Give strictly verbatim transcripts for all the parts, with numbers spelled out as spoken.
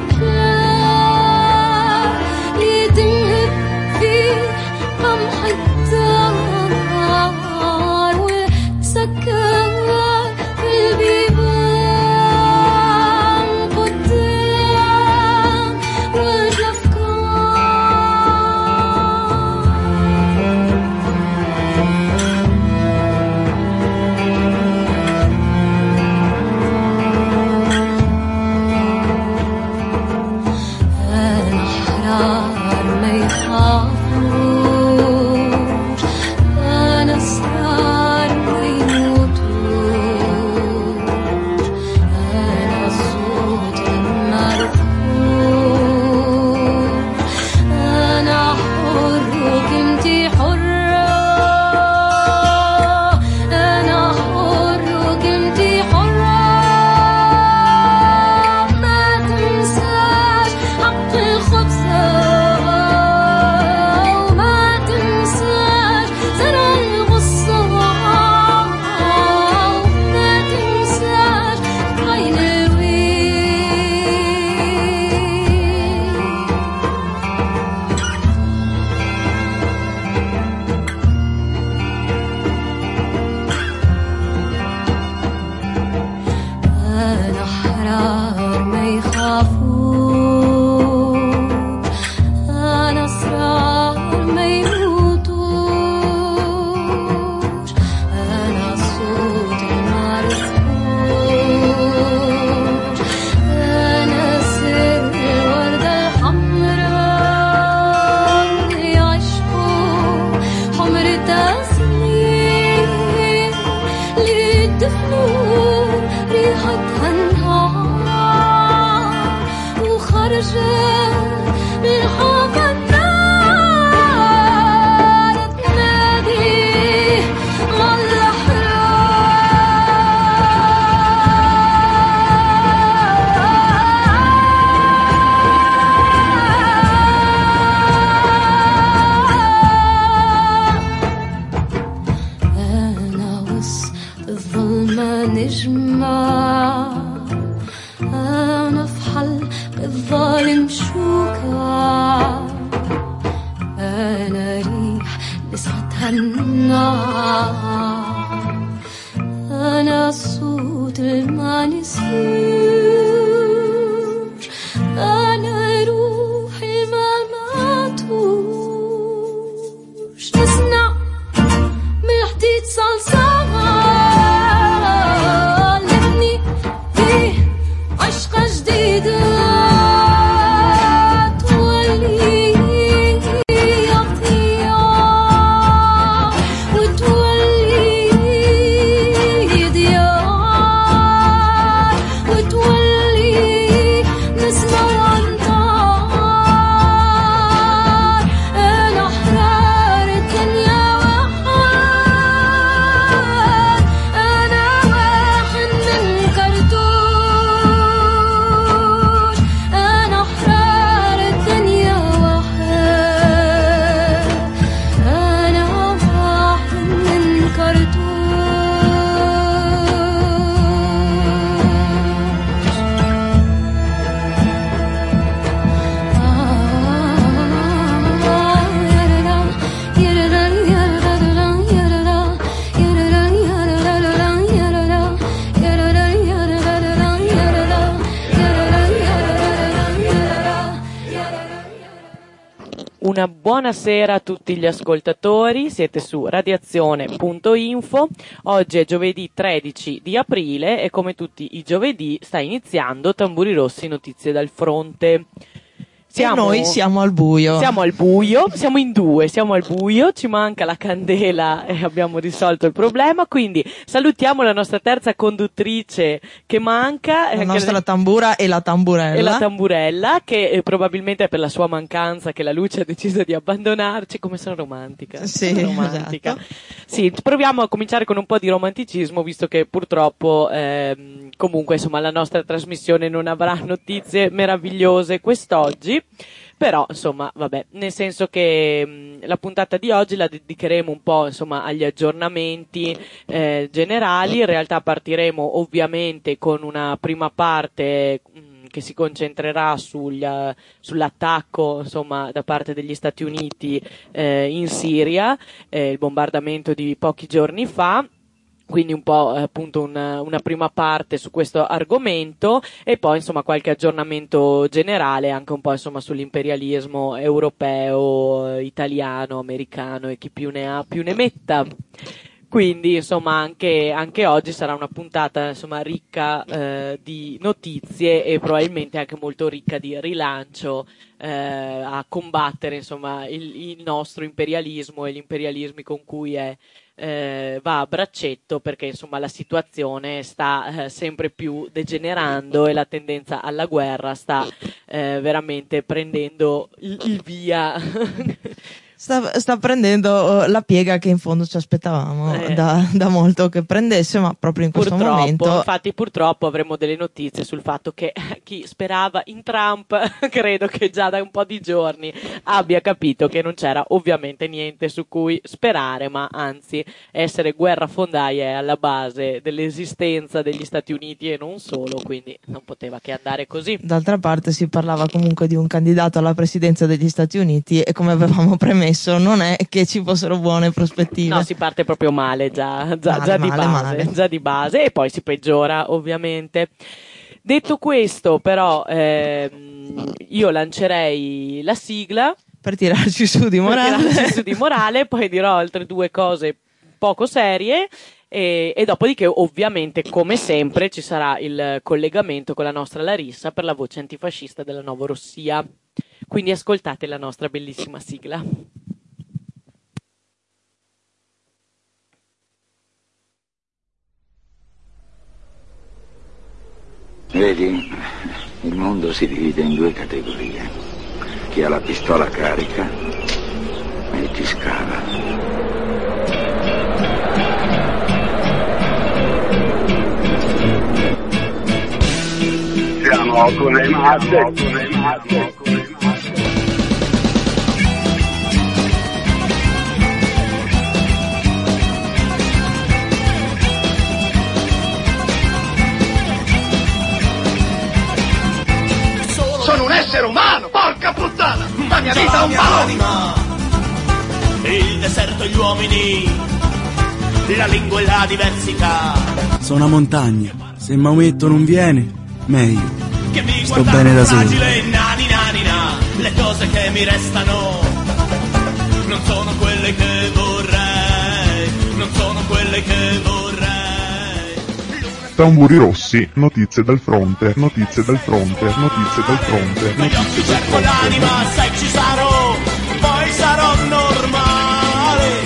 Una buonasera a tutti gli ascoltatori, siete su radiazione punto info, oggi è giovedì tredici di aprile e come tutti i giovedì sta iniziando Tamburi Rossi Notizie dal Fronte. Siamo, e noi siamo al buio. Siamo al buio, siamo in due, siamo al buio, ci manca la candela e abbiamo risolto il problema, quindi salutiamo la nostra terza conduttrice che manca. La nostra che... tambura e la tamburella. E la tamburella, che eh, probabilmente è per la sua mancanza che la luce ha deciso di abbandonarci. Come sono romantica. Sì, sono romantica. Esatto. Sì, proviamo a cominciare con un po' di romanticismo, visto che purtroppo ehm, comunque insomma la nostra trasmissione non avrà notizie meravigliose quest'oggi. Però insomma vabbè, nel senso che mh, la puntata di oggi la dedicheremo un po' insomma agli aggiornamenti eh, generali. In realtà partiremo ovviamente con una prima parte mh, che si concentrerà sugli, uh, sull'attacco insomma da parte degli Stati Uniti eh, in Siria, eh, il bombardamento di pochi giorni fa. Quindi un po' eh, appunto una, una prima parte su questo argomento e poi insomma qualche aggiornamento generale anche un po' insomma sull'imperialismo europeo, eh, italiano, americano e chi più ne ha più ne metta. Quindi insomma anche, anche oggi sarà una puntata insomma ricca eh, di notizie e probabilmente anche molto ricca di rilancio eh, a combattere insomma il, il nostro imperialismo e gli imperialismi con cui è Eh, va a braccetto, perché insomma la situazione sta eh, sempre più degenerando e la tendenza alla guerra sta eh, veramente prendendo il, il via. Sta, sta prendendo la piega che in fondo ci aspettavamo Eh. da, da molto che prendesse, ma proprio in questo Purtroppo, momento. infatti purtroppo avremo delle notizie sul fatto che chi sperava in Trump credo che già da un po' di giorni abbia capito che non c'era ovviamente niente su cui sperare, ma anzi essere guerrafondaia è alla base dell'esistenza degli Stati Uniti e non solo, quindi non poteva che andare così. D'altra parte si parlava comunque di un candidato alla presidenza degli Stati Uniti e, come avevamo premesso, non è che ci fossero buone prospettive. No, si parte proprio male già, già, Male, già di male, base, male. già di base e poi si peggiora ovviamente. Detto questo, però, ehm, io lancerei la sigla Per tirarci su di morale. per tirarci su di morale, poi dirò altre due cose poco serie e, e dopodiché ovviamente come sempre ci sarà il collegamento con la nostra Larissa per la voce antifascista della Novorossia. Quindi ascoltate la nostra bellissima sigla. Vedi, il mondo si divide in due categorie. Chi ha la pistola carica e chi scava. Siamo con le masse, con le masse, con le masse. Sono un essere umano, porca puttana! La mia vita è un balonima! Il deserto e gli uomini, la lingua e la diversità. Sono una montagna, se Maometto non viene, meglio. Che mi Sto guardano bene da solo. fragile, nani nani na. Le cose che mi restano non sono quelle che vorrei, non sono quelle che vorrei. Tamburi rossi, notizie dal fronte, notizie dal fronte, notizie dal fronte, Con gli occhi notizie dal cerco l'anima, fronte. se ci sarò, poi sarò normale.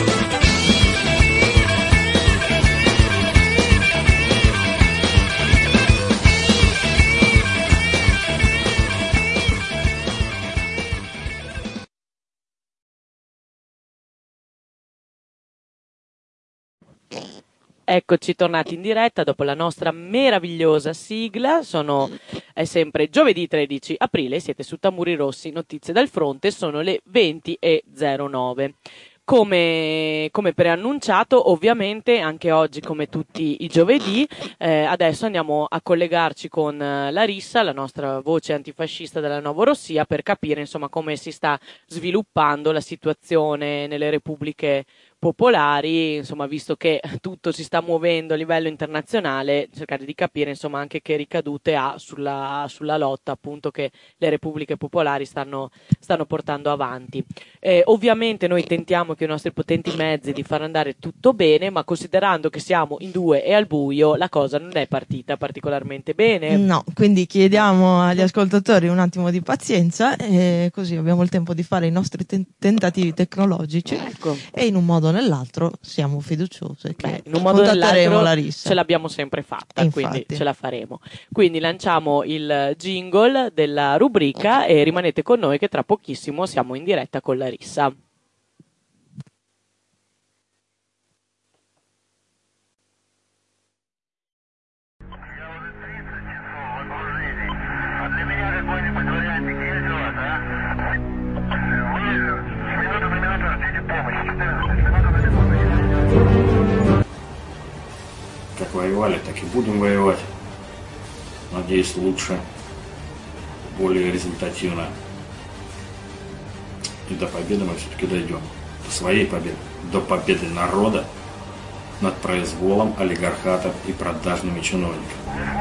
Eccoci tornati in diretta dopo la nostra meravigliosa sigla. Sono, è sempre giovedì tredici aprile, siete su Tamburi Rossi, notizie dal fronte, sono le venti e zero nove. Come, come preannunciato, ovviamente anche oggi, come tutti i giovedì, eh, adesso andiamo a collegarci con eh, Larissa, la nostra voce antifascista della Novorossia, per capire insomma come si sta sviluppando la situazione nelle repubbliche popolari, insomma, visto che tutto si sta muovendo a livello internazionale, cercare di capire insomma anche che ricadute ha sulla, sulla lotta appunto che le repubbliche popolari stanno, stanno portando avanti. Eh, ovviamente noi tentiamo con i nostri potenti mezzi di far andare tutto bene, ma considerando che siamo in due e al buio, la cosa non è partita particolarmente bene. No, quindi chiediamo agli ascoltatori un attimo di pazienza e così abbiamo il tempo di fare i nostri ten- tentativi tecnologici. Ecco. E in un modo o nell'altro siamo fiduciose che Beh, in un modo o contatteremo nell'altro Larissa. ce l'abbiamo sempre fatta, E quindi infatti. ce la faremo. Quindi lanciamo il jingle della rubrica e rimanete con noi che tra pochissimo siamo in diretta con Larissa. Как воевали, так и будем воевать. Надеюсь, лучше. более результативно. И до победы мы все-таки дойдем. До своей победы. До победы народа над произволом олигархатов и продажными чиновниками.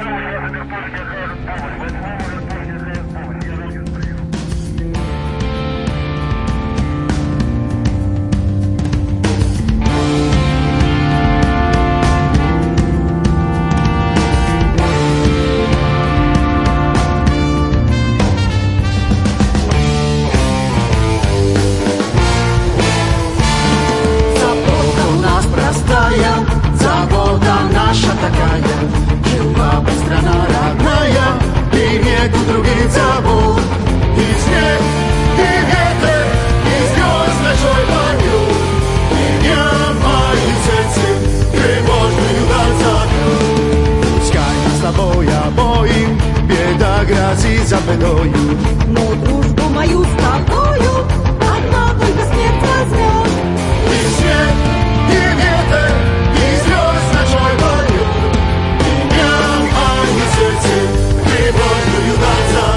Забота наша такая, жила бы страна родная, и нету других забот. И снег, и ветер, и звезд ночной полет, и немає сердце тревожную глаза. Пускай нас с тобой обоим беда грозит за бедою, но дружбу мою с тобою одна только смерть возьмет. И снег, и ветер, и звезд ночной полет, и немає сердце тревожную глаза.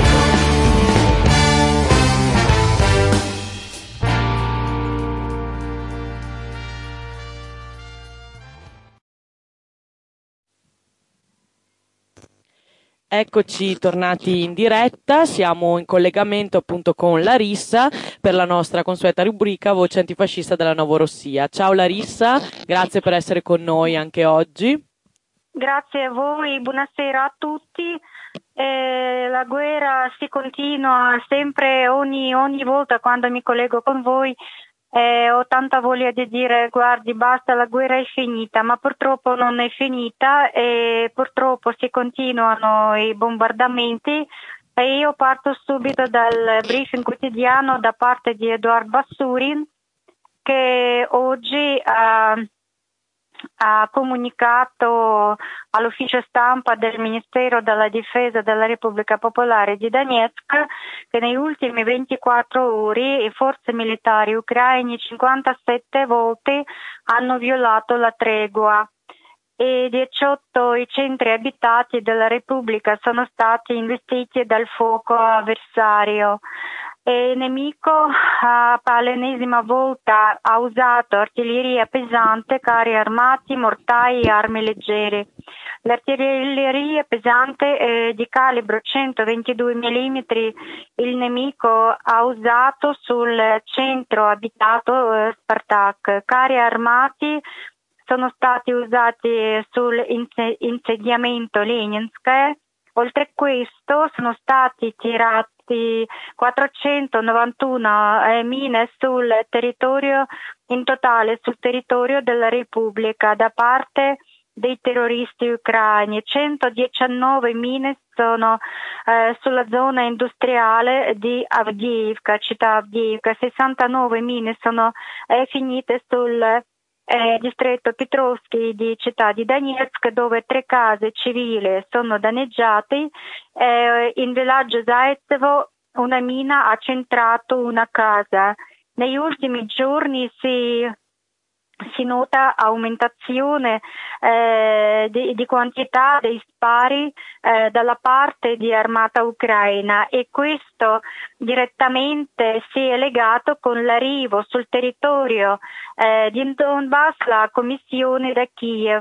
Eccoci tornati in diretta, siamo in collegamento appunto con Larissa per la nostra consueta rubrica Voce Antifascista della Novorossia. Ciao Larissa, grazie per essere con noi anche oggi. Grazie a voi, buonasera a tutti. Eh, la guerra si continua sempre, ogni, ogni volta quando mi collego con voi. Eh, ho tanta voglia di dire guardi basta, la guerra è finita, ma purtroppo non è finita e purtroppo si continuano i bombardamenti e io parto subito dal briefing quotidiano da parte di Eduard Bassurin che oggi ha, ha comunicato all'ufficio stampa del Ministero della Difesa della Repubblica Popolare di Donetsk che negli ultimi ventiquattro ore le forze militari ucraine cinquantasette volte hanno violato la tregua e diciotto i centri abitati della Repubblica sono stati investiti dal fuoco avversario. E il nemico uh, per l'ennesima volta ha usato artiglieria pesante, carri armati, mortai e armi leggere. L'artiglieria pesante eh, di calibro centoventidue millimetri il nemico ha usato sul centro abitato eh, Spartak. Carri armati sono stati usati sull'insediamento Leninsk. Oltre a questo sono stati tirati quattrocentonovantuno eh, mine sul territorio, in totale sul territorio della Repubblica da parte dei terroristi ucraini. centodiciannove mine sono eh, sulla zona industriale di Avdiivka, città Avdiivka, sessantanove mine sono eh, finite sul Eh, distretto Petrovsky di città di Donetsk dove tre case civili sono danneggiate. Eh, in villaggio Zaitsevo una mina ha centrato una casa. Negli ultimi giorni si, si nota aumentazione eh, di, di quantità dei spari eh, dalla parte di armata ucraina e questo direttamente si è legato con l'arrivo sul territorio eh, di Donbass la commissione da Kiev.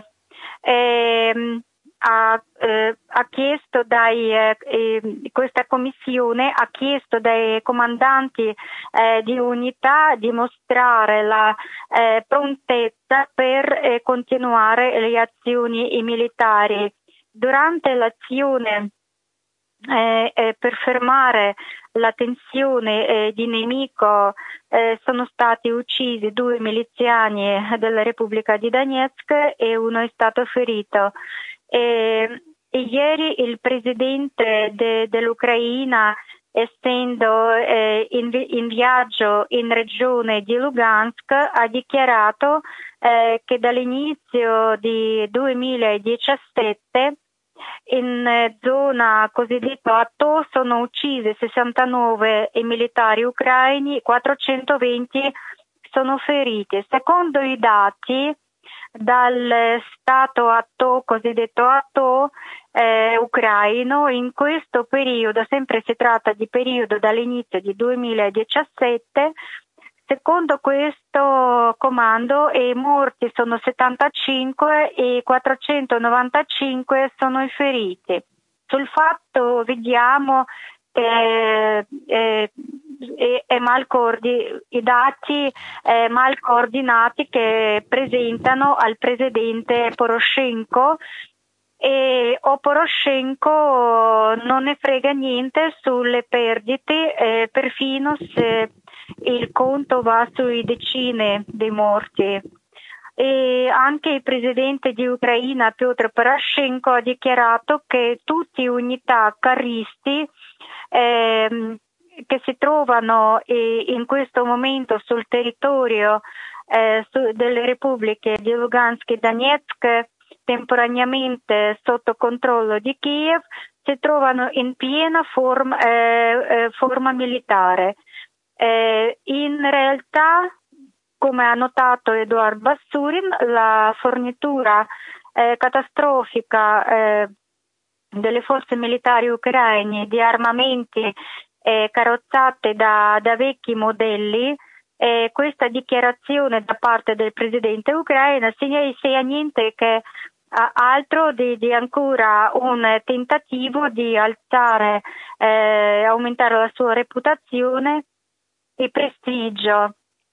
Eh, ha, eh, ha chiesto dai, eh, eh, questa commissione ha chiesto dai comandanti eh, di unità di mostrare la eh, prontezza per eh, continuare le azioni militari. Durante l'azione eh, eh, per fermare la tensione eh, di nemico eh, sono stati uccisi due miliziani della Repubblica di Donetsk e uno è stato ferito. E, e ieri il presidente de, dell'Ucraina, essendo eh, in, in viaggio in regione di Lugansk, ha dichiarato eh, che dall'inizio di duemiladiciassette in eh, zona cosiddetta Atto sono uccisi sessantanove militari ucraini, quattrocentoventi sono feriti. Secondo i dati dal Stato atto, cosiddetto atto eh, ucraino. In questo periodo, sempre si tratta di periodo dall'inizio di duemiladiciassette, secondo questo comando i morti sono settantacinque e quattrocentonovantacinque sono i feriti. Sul fatto vediamo eh, eh, eh, è mal coordi- i dati eh, mal coordinati che presentano al presidente Poroshenko, e o Poroshenko non ne frega niente sulle perdite, eh, perfino se il conto va sui decine di morti. E anche il presidente di Ucraina Petro Poroshenko ha dichiarato che tutte unità carristi ehm, che si trovano eh, in questo momento sul territorio eh, su, delle repubbliche di Lugansk e Donetsk, temporaneamente sotto controllo di Kiev, si trovano in piena forma, eh, eh, forma militare. Eh, in realtà, come ha notato Eduard Bassurin, la fornitura eh, catastrofica eh, delle forze militari ucraine di armamenti eh, carrozzate da, da vecchi modelli, eh, questa dichiarazione da parte del presidente ucraino sia, sia niente che uh, altro di, di ancora un tentativo di alzare, eh, aumentare la sua reputazione e prestigio.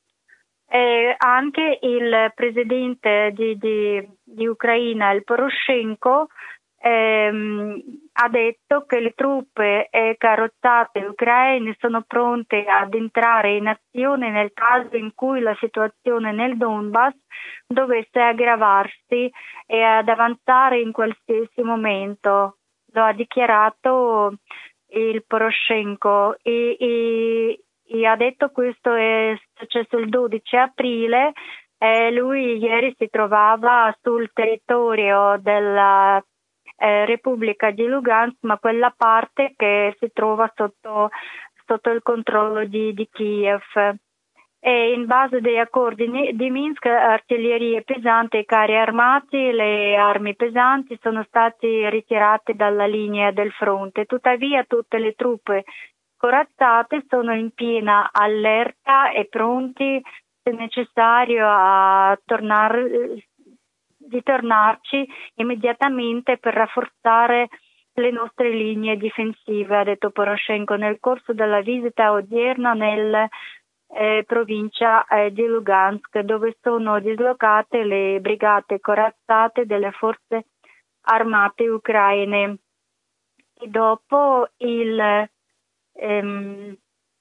Eh, anche il presidente di, di, di Ucraina, il Poroshenko, ehm, ha detto che le truppe eh, carrozzate ucraine sono pronte ad entrare in azione nel caso in cui la situazione nel Donbass dovesse aggravarsi e ad avanzare in qualsiasi momento. Lo ha dichiarato il Poroshenko e, e E ha detto questo è successo il dodici aprile. Eh, lui ieri si trovava sul territorio della eh, Repubblica di Lugansk, ma quella parte che si trova sotto, sotto il controllo di, di Kiev. E in base degli accordi di Minsk, artiglierie pesanti e carri armati, le armi pesanti sono stati ritirate dalla linea del fronte. Tuttavia tutte le truppe corazzate sono in piena allerta e pronti, se necessario, a tornare, di tornarci immediatamente per rafforzare le nostre linee difensive, ha detto Poroshenko nel corso della visita odierna nella eh, provincia eh, di Lugansk, dove sono dislocate le brigate corazzate delle forze armate ucraine. E dopo il Ehm,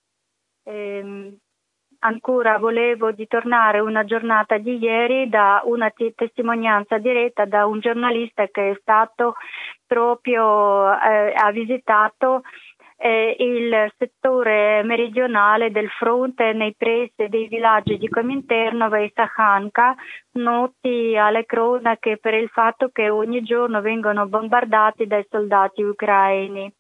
ehm, ancora volevo di tornare una giornata di ieri da una t- testimonianza diretta da un giornalista che è stato proprio eh, ha visitato eh, il settore meridionale del fronte nei pressi dei villaggi di Kominternova e Sakhanka, noti alle cronache per il fatto che ogni giorno vengono bombardati dai soldati ucraini.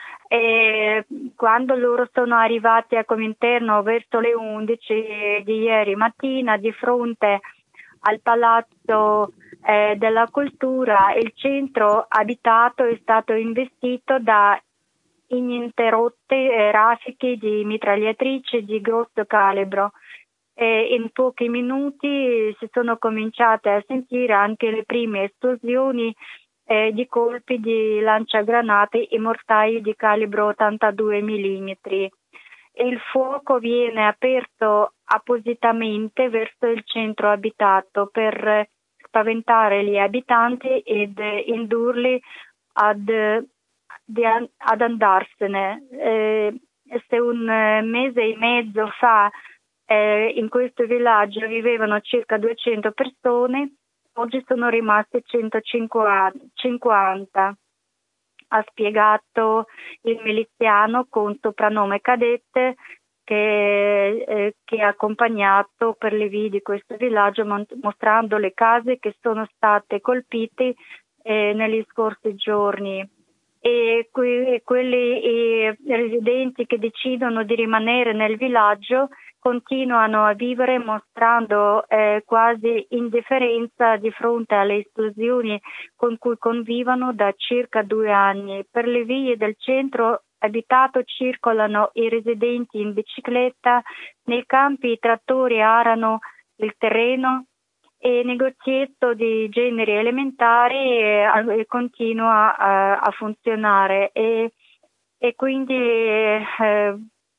E quando loro sono arrivati a Cominterno verso le undici di ieri mattina, di fronte al Palazzo eh, della Cultura, il centro abitato è stato investito da ininterrotte eh, raffiche di mitragliatrici di grosso calibro. E in pochi minuti si sono cominciate a sentire anche le prime esplosioni Eh, di colpi di lanciagranate e mortai di calibro ottantadue millimetri. Il fuoco viene aperto appositamente verso il centro abitato per spaventare gli abitanti ed indurli ad, di, ad andarsene. Eh, se un mese e mezzo fa eh, in questo villaggio vivevano circa duecento persone, oggi sono rimaste centocinquanta, ha spiegato il miliziano con soprannome Cadette che, eh, che ha accompagnato per le vie di questo villaggio, mostrando le case che sono state colpite eh, negli scorsi giorni. E que- quelli eh, residenti che decidono di rimanere nel villaggio continuano a vivere mostrando eh, quasi indifferenza di fronte alle esplosioni con cui convivono da circa due anni. Per le vie del centro abitato circolano i residenti in bicicletta, nei campi i trattori arano il terreno e il negozietto di generi elementari eh, continua a, a funzionare e, e quindi eh,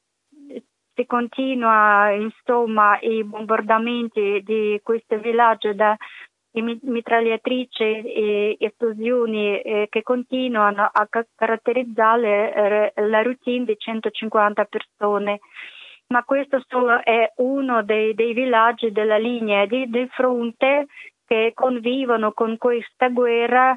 si continua insomma i bombardamenti di questo villaggio da mitragliatrici e esplosioni eh, che continuano a ca- caratterizzare eh, la routine di centocinquanta persone. Ma questo solo è uno dei, dei villaggi della linea di, di fronte che convivono con questa guerra,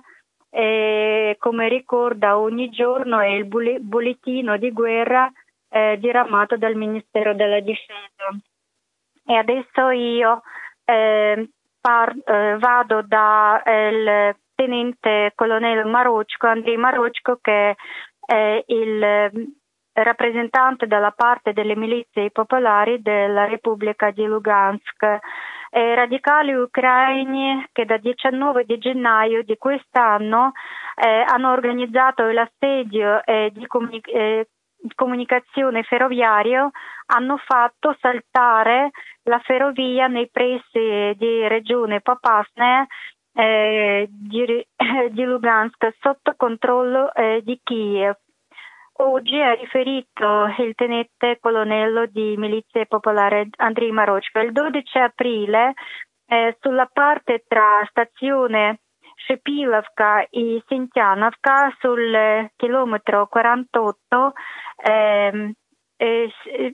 eh, come ricorda ogni giorno il bollettino di guerra eh, diramato dal Ministero della Difesa. E adesso io eh, par, eh, vado da il tenente colonnello Marocco, Andrei Marocco, che è il rappresentante dalla parte delle milizie popolari della Repubblica di Lugansk. Eh, radicali ucraini che da diciannove di gennaio di quest'anno eh, hanno organizzato l'assedio eh, di comunic- eh, comunicazione ferroviario, hanno fatto saltare la ferrovia nei pressi di regione Popasne eh, di, eh, di Lugansk sotto controllo eh, di Kiev. Oggi ha riferito il tenente colonnello di milizie popolare Andrei Marocco. Il dodici aprile eh, sulla parte tra stazione Shepilovka e Sentianovka sul chilometro quarantotto eh, è,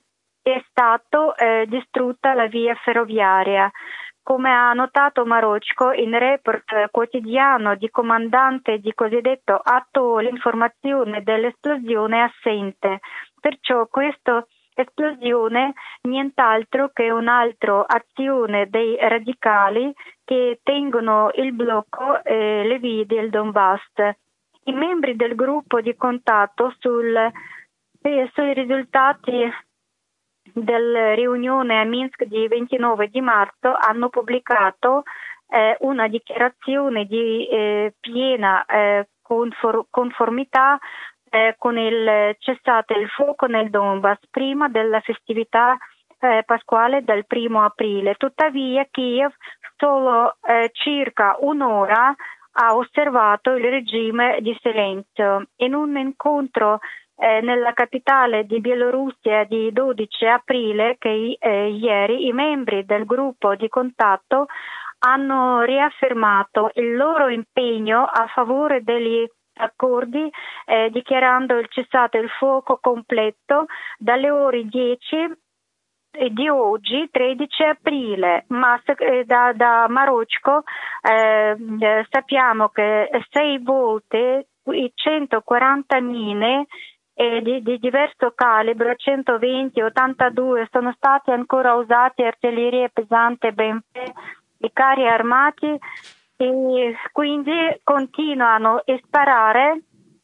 è stato eh, distrutta la via ferroviaria. Come ha notato Marocco in report quotidiano di comandante di cosiddetto atto, l'informazione dell'esplosione è assente. Perciò questa esplosione nient'altro che un'altra azione dei radicali che tengono il blocco e le vie del Donbass. I membri del gruppo di contatto sul, eh, sui risultati della riunione a Minsk di ventinove di marzo hanno pubblicato eh, una dichiarazione di eh, piena eh, confor- conformità eh, con il cessate il fuoco nel Donbass prima della festività eh, pasquale del primo aprile. Tuttavia Kiev solo eh, circa un'ora ha osservato il regime di silenzio. In un incontro Eh, nella capitale di Bielorussia di dodici aprile, che eh, ieri i membri del gruppo di contatto hanno riaffermato il loro impegno a favore degli accordi, eh, dichiarando il cessate il fuoco completo dalle ore dieci di oggi, tredici aprile, ma eh, da, da Marocco eh, eh, sappiamo che sei volte i centoquaranta mine e di, di diverso calibro, centoventi, ottantadue, sono stati ancora usati artiglieria pesante B M P, i carri armati, e quindi continuano a sparare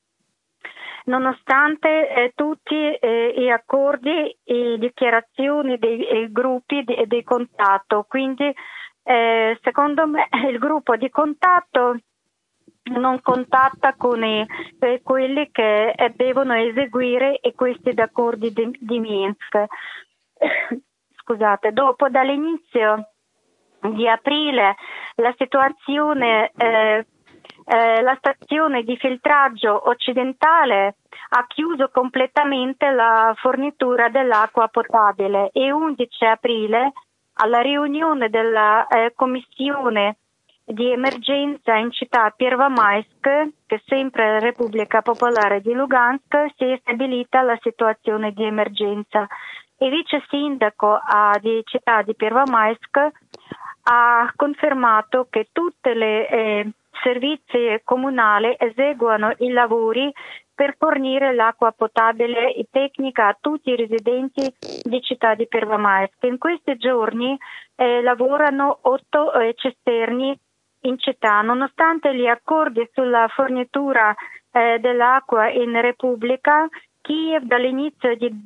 nonostante eh, tutti eh, gli accordi e dichiarazioni dei, dei gruppi di, di contatto. Quindi eh, secondo me il gruppo di contatto non contatta con i, eh, quelli che eh, devono eseguire e questi accordi di, di Minsk. Scusate, dopo dall'inizio di aprile la situazione, eh, eh, la stazione di filtraggio occidentale ha chiuso completamente la fornitura dell'acqua potabile e undici aprile alla riunione della eh, commissione di emergenza in città Первомайsk, che è sempre la Repubblica Popolare di Lugansk, si è stabilita la situazione di emergenza. Il vice sindaco uh, di città di Первомайsk ha confermato che tutte le eh, servizi comunali eseguono i lavori per fornire l'acqua potabile e tecnica a tutti i residenti di città di Первомайsk. In questi giorni eh, lavorano otto eh, cisterni in città. Nonostante gli accordi sulla fornitura eh, dell'acqua in Repubblica, Kiev dall'inizio di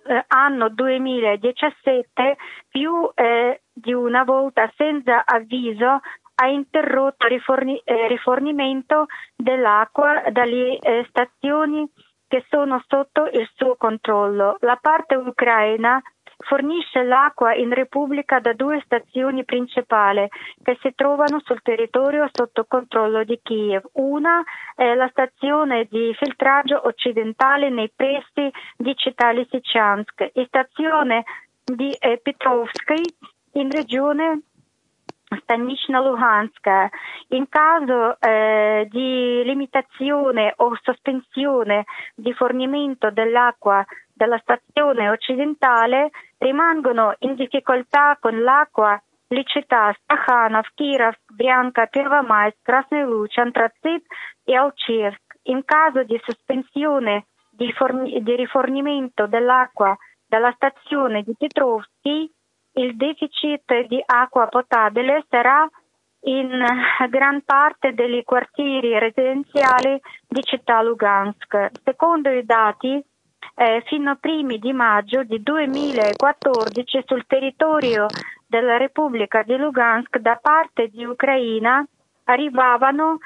eh, anno duemiladiciassette più eh, di una volta senza avviso ha interrotto il riforni- eh, rifornimento dell'acqua dalle eh, stazioni che sono sotto il suo controllo. La parte ucraina fornisce l'acqua in Repubblica da due stazioni principali che si trovano sul territorio sotto controllo di Kiev. Una è la stazione di filtraggio occidentale nei pressi di città Lysychansk e stazione di eh, Petrovsky in regione Stanichna-Luhanska. In caso eh, di limitazione o sospensione di fornimento dell'acqua dalla stazione occidentale rimangono in difficoltà con l'acqua le città Stakhanov, Kirov, Brianka, Первомайск, Krasny Luch, Antrasit e Alchirsk. In caso di sospensione di, forni- di rifornimento dell'acqua dalla stazione di Petrovsky, il deficit di acqua potabile sarà in gran parte dei quartieri residenziali di città Lugansk. Secondo i dati, eh, fino a primi di maggio di duemilaquattordici sul territorio della Repubblica di Lugansk da parte di Ucraina arrivavano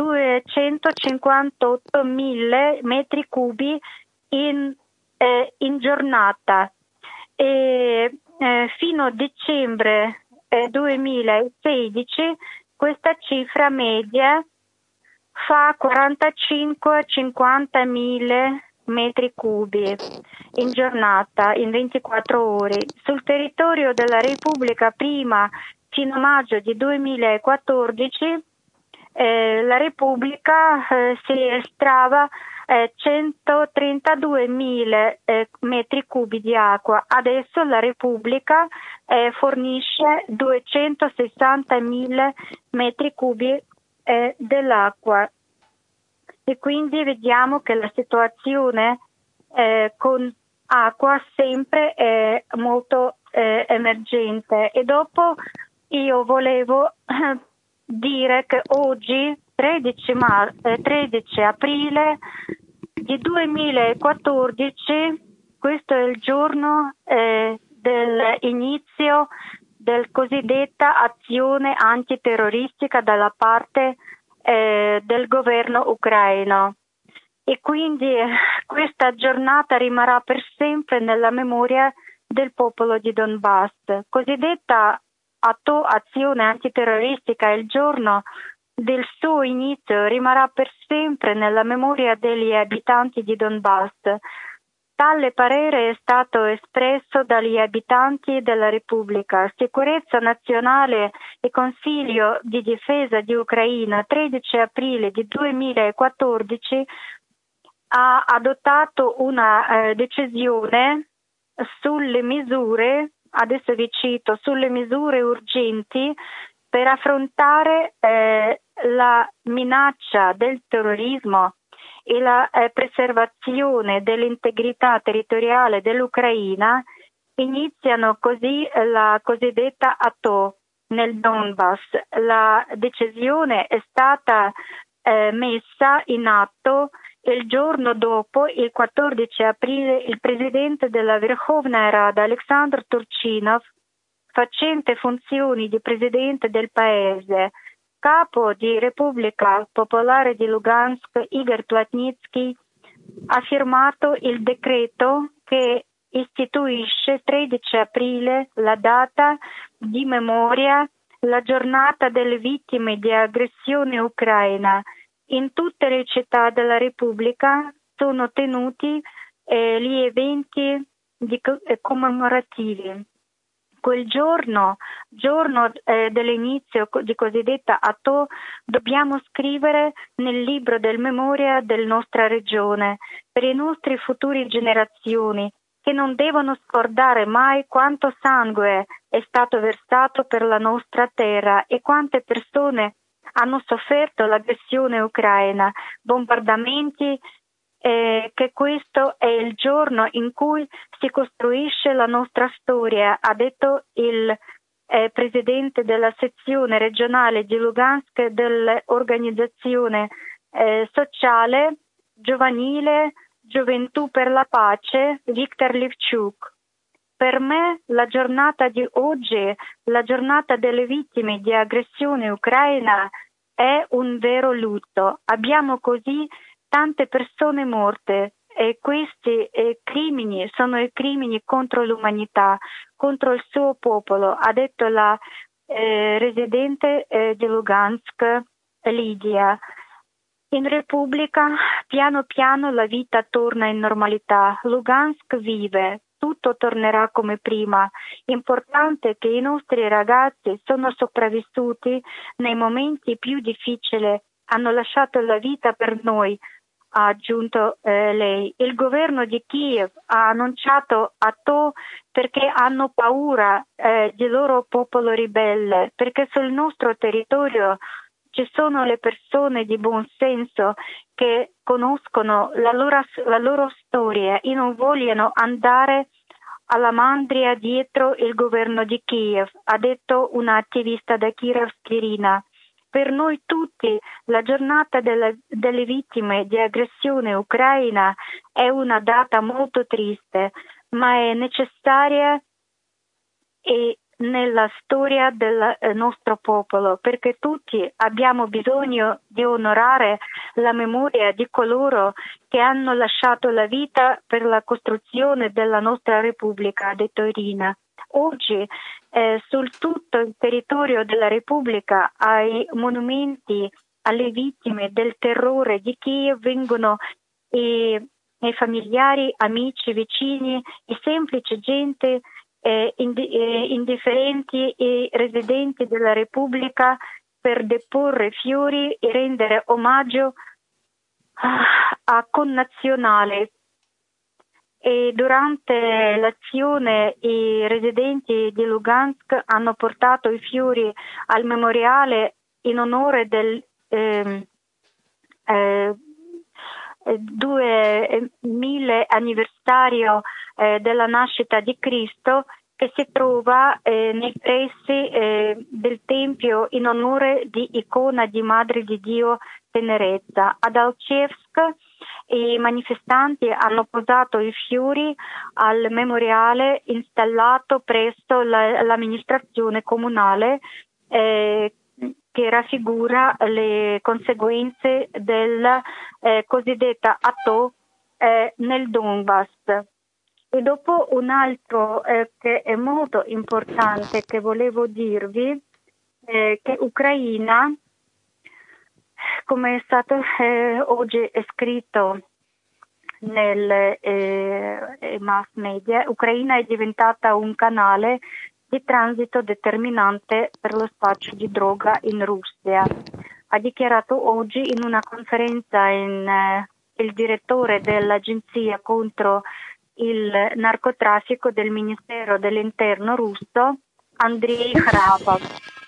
duecentocinquantottomila metri cubi in, eh, in giornata. E, eh, fino a dicembre eh, duemilasedici questa cifra media fa quarantacinque cinquanta mila metri cubi in giornata, in ventiquattro ore. Sul territorio della Repubblica prima, fino a maggio di duemilaquattordici, eh, la Repubblica eh, si estrava eh, centotrentaduemila eh, metri cubi di acqua. Adesso la Repubblica eh, fornisce duecentosessantamila metri cubi eh, dell'acqua. E quindi vediamo che la situazione eh, con acqua sempre è molto eh, emergente. E dopo io volevo eh, dire che oggi, tredici, mar- eh, tredici aprile di duemilaquattordici, questo è il giorno eh, dell'inizio del cosiddetta azione antiterroristica dalla parte eh, del governo ucraino. E quindi eh, questa giornata rimarrà per sempre nella memoria del popolo di Donbass. Cosiddetta atto azione antiterroristica, il giorno del suo inizio rimarrà per sempre nella memoria degli abitanti di Donbass. Tale parere è stato espresso dagli abitanti della Repubblica. Sicurezza nazionale e Consiglio di difesa di Ucraina, tredici aprile di duemilaquattordici, ha adottato una eh, decisione sulle misure, adesso vi cito, sulle misure urgenti per affrontare eh, la minaccia del terrorismo e la eh, preservazione dell'integrità territoriale dell'Ucraina. Iniziano così eh, la cosiddetta A T O nel Donbass. La decisione è stata eh, messa in atto il giorno dopo, il quattordici aprile, il presidente della Verkhovna Rada Alexander Turchinov, facente funzioni di presidente del paese, capo di Repubblica Popolare di Lugansk Igor Plotnitsky, ha firmato il decreto che istituisce tredici aprile la data di memoria, la giornata delle vittime di aggressione ucraina. In tutte le città della Repubblica sono tenuti eh, gli eventi di, eh, commemorativi. Quel giorno, giorno eh, dell'inizio di cosiddetta A T O, dobbiamo scrivere nel libro del memoria della nostra regione, per le nostre future generazioni, che non devono scordare mai quanto sangue è stato versato per la nostra terra e quante persone hanno sofferto l'aggressione ucraina, bombardamenti, eh, che questo è il giorno in cui si costruisce la nostra storia, ha detto il eh, presidente della sezione regionale di Lugansk dell'organizzazione eh, sociale giovanile Gioventù per la pace, Viktor Levchuk. Per me la giornata di oggi, la giornata delle vittime di aggressione ucraina, è un vero lutto. Abbiamo così tante persone morte e questi eh, crimini sono i crimini contro l'umanità, contro il suo popolo, ha detto la eh, residente eh, di Lugansk, Lidia. In Repubblica piano piano la vita torna in normalità. Lugansk vive. Tutto tornerà come prima. Importante che i nostri ragazzi sono sopravvissuti nei momenti più difficili, hanno lasciato la vita per noi, ha aggiunto eh, lei. Il governo di Kiev ha annunciato atto perché hanno paura eh, del loro popolo ribelle, perché sul nostro territorio ci sono le persone di buon senso che conoscono la loro, la loro storia e non vogliono andare alla mandria dietro il governo di Kiev, ha detto un'attivista da Kirovsk Irina. Per noi tutti la giornata della, delle vittime di aggressione ucraina è una data molto triste, ma è necessaria e nella storia del nostro popolo, perché tutti abbiamo bisogno di onorare la memoria di coloro che hanno lasciato la vita per la costruzione della nostra Repubblica, ha detto Irina. Oggi eh, sul tutto il territorio della Repubblica ai monumenti alle vittime del terrore di Kiev vengono i, i familiari, amici, vicini, i semplici gente Eh, indifferenti e residenti della Repubblica per deporre fiori e rendere omaggio a, a connazionali. E durante l'azione i residenti di Lugansk hanno portato i fiori al memoriale in onore del eh, eh, duemila anniversario eh, della nascita di Cristo, che si trova eh, nei pressi eh, del Tempio in onore di icona di Madre di Dio Tenerezza. Ad Alchevsk i manifestanti hanno posato i fiori al memoriale installato presso la, l'amministrazione comunale eh, che raffigura le conseguenze della eh, cosiddetta atto eh, nel Donbass. E dopo un altro eh, che è molto importante che volevo dirvi, eh, che Ucraina, come è stato eh, oggi è scritto nel eh, mass media, Ucraina è diventata un canale di transito determinante per lo spaccio di droga in Russia. Ha dichiarato oggi in una conferenza in, eh, il direttore dell'Agenzia contro il narcotraffico del Ministero dell'Interno russo, Andrei Khrapov.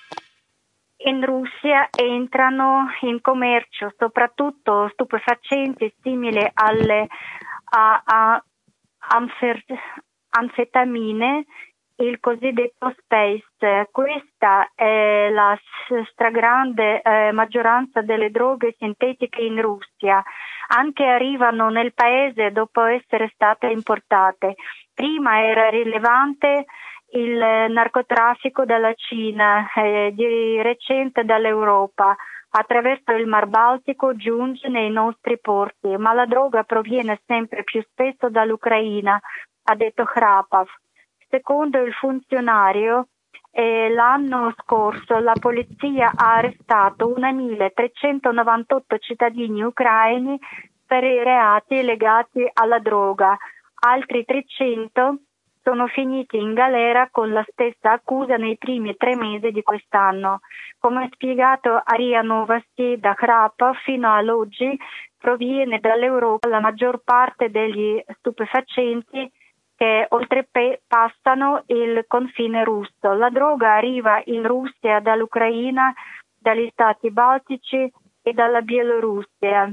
In Russia entrano in commercio soprattutto stupefacenti simili alle a, a, amfer, anfetamine, il cosiddetto space. Questa è la stragrande eh, maggioranza delle droghe sintetiche in Russia. Anche arrivano nel paese dopo essere state importate. Prima era rilevante il narcotraffico dalla Cina, eh, di recente dall'Europa. Attraverso il Mar Baltico giunge nei nostri porti, ma la droga proviene sempre più spesso dall'Ucraina, ha detto Khrapov. Secondo il funzionario, eh, l'anno scorso la polizia ha arrestato milletrecentonovantotto cittadini ucraini per i reati legati alla droga. Altri trecento sono finiti in galera con la stessa accusa nei primi tre mesi di quest'anno. Come ha spiegato a R I A Novosti da Khrapov, fino ad oggi proviene dall'Europa la maggior parte degli stupefacenti che oltrepassano il confine russo. La droga arriva in Russia dall'Ucraina, dagli Stati Baltici e dalla Bielorussia.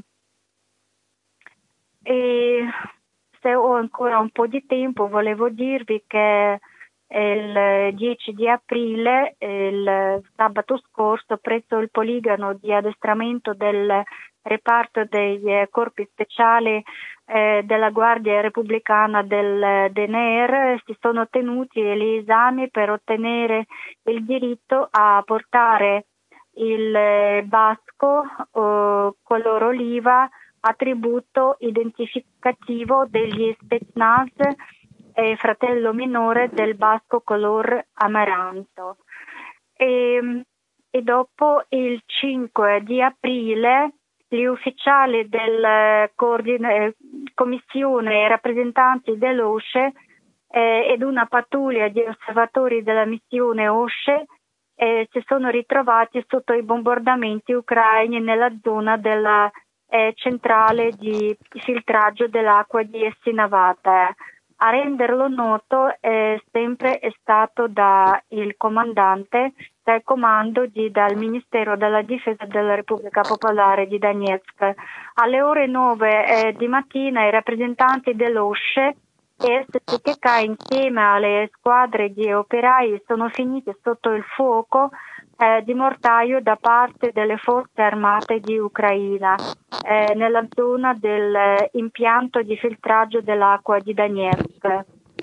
E se ho ancora un po' di tempo volevo dirvi che il dieci di aprile, il sabato scorso, presso il poligono di addestramento del reparto dei corpi speciali eh, della Guardia Repubblicana del D N R, si sono tenuti gli esami per ottenere il diritto a portare il basco eh, color oliva, attributo identificativo degli Spetsnaz e fratello minore del basco color amaranto. E, e dopo il cinque di aprile gli ufficiali della coordina- commissione e rappresentanti dell'OSCE eh, ed una pattuglia di osservatori della missione OSCE eh, si sono ritrovati sotto i bombardamenti ucraini nella zona della eh, centrale di filtraggio dell'acqua di Essinavata. A renderlo noto è sempre è stato da il comandante del comando di, dal Ministero della Difesa della Repubblica Popolare di Donetsk. Alle ore nove eh, di mattina i rappresentanti dell'OSCE e S T K insieme alle squadre di operai sono finiti sotto il fuoco eh, di mortaio da parte delle forze armate di Ucraina eh, nella zona dell'impianto di filtraggio dell'acqua di Donetsk.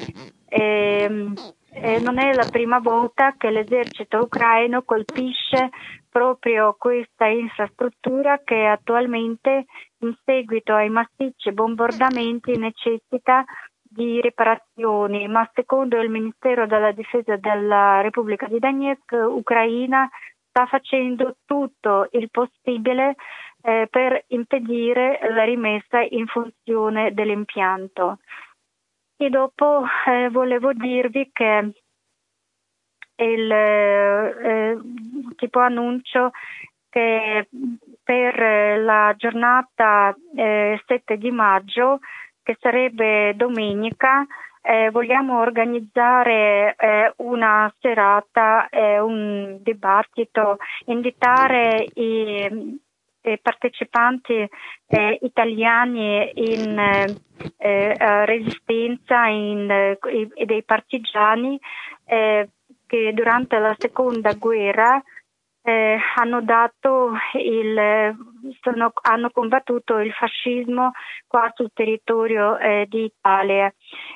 E, e non è la prima volta che l'esercito ucraino colpisce proprio questa infrastruttura che attualmente, in seguito ai massicci bombardamenti, necessita di riparazioni, ma secondo il Ministero della Difesa della Repubblica di Donetsk, Ucraina sta facendo tutto il possibile eh, per impedire la rimessa in funzione dell'impianto. E dopo eh, volevo dirvi che il eh, tipo annuncio che per la giornata eh, sette di maggio, che sarebbe domenica, eh, vogliamo organizzare eh, una serata, eh, un dibattito, invitare i, i partecipanti eh, italiani in eh, resistenza in, eh, e dei partigiani eh, che durante la seconda guerra Eh, hanno dato il sono, hanno combattuto il fascismo qua sul territorio eh, di Italia,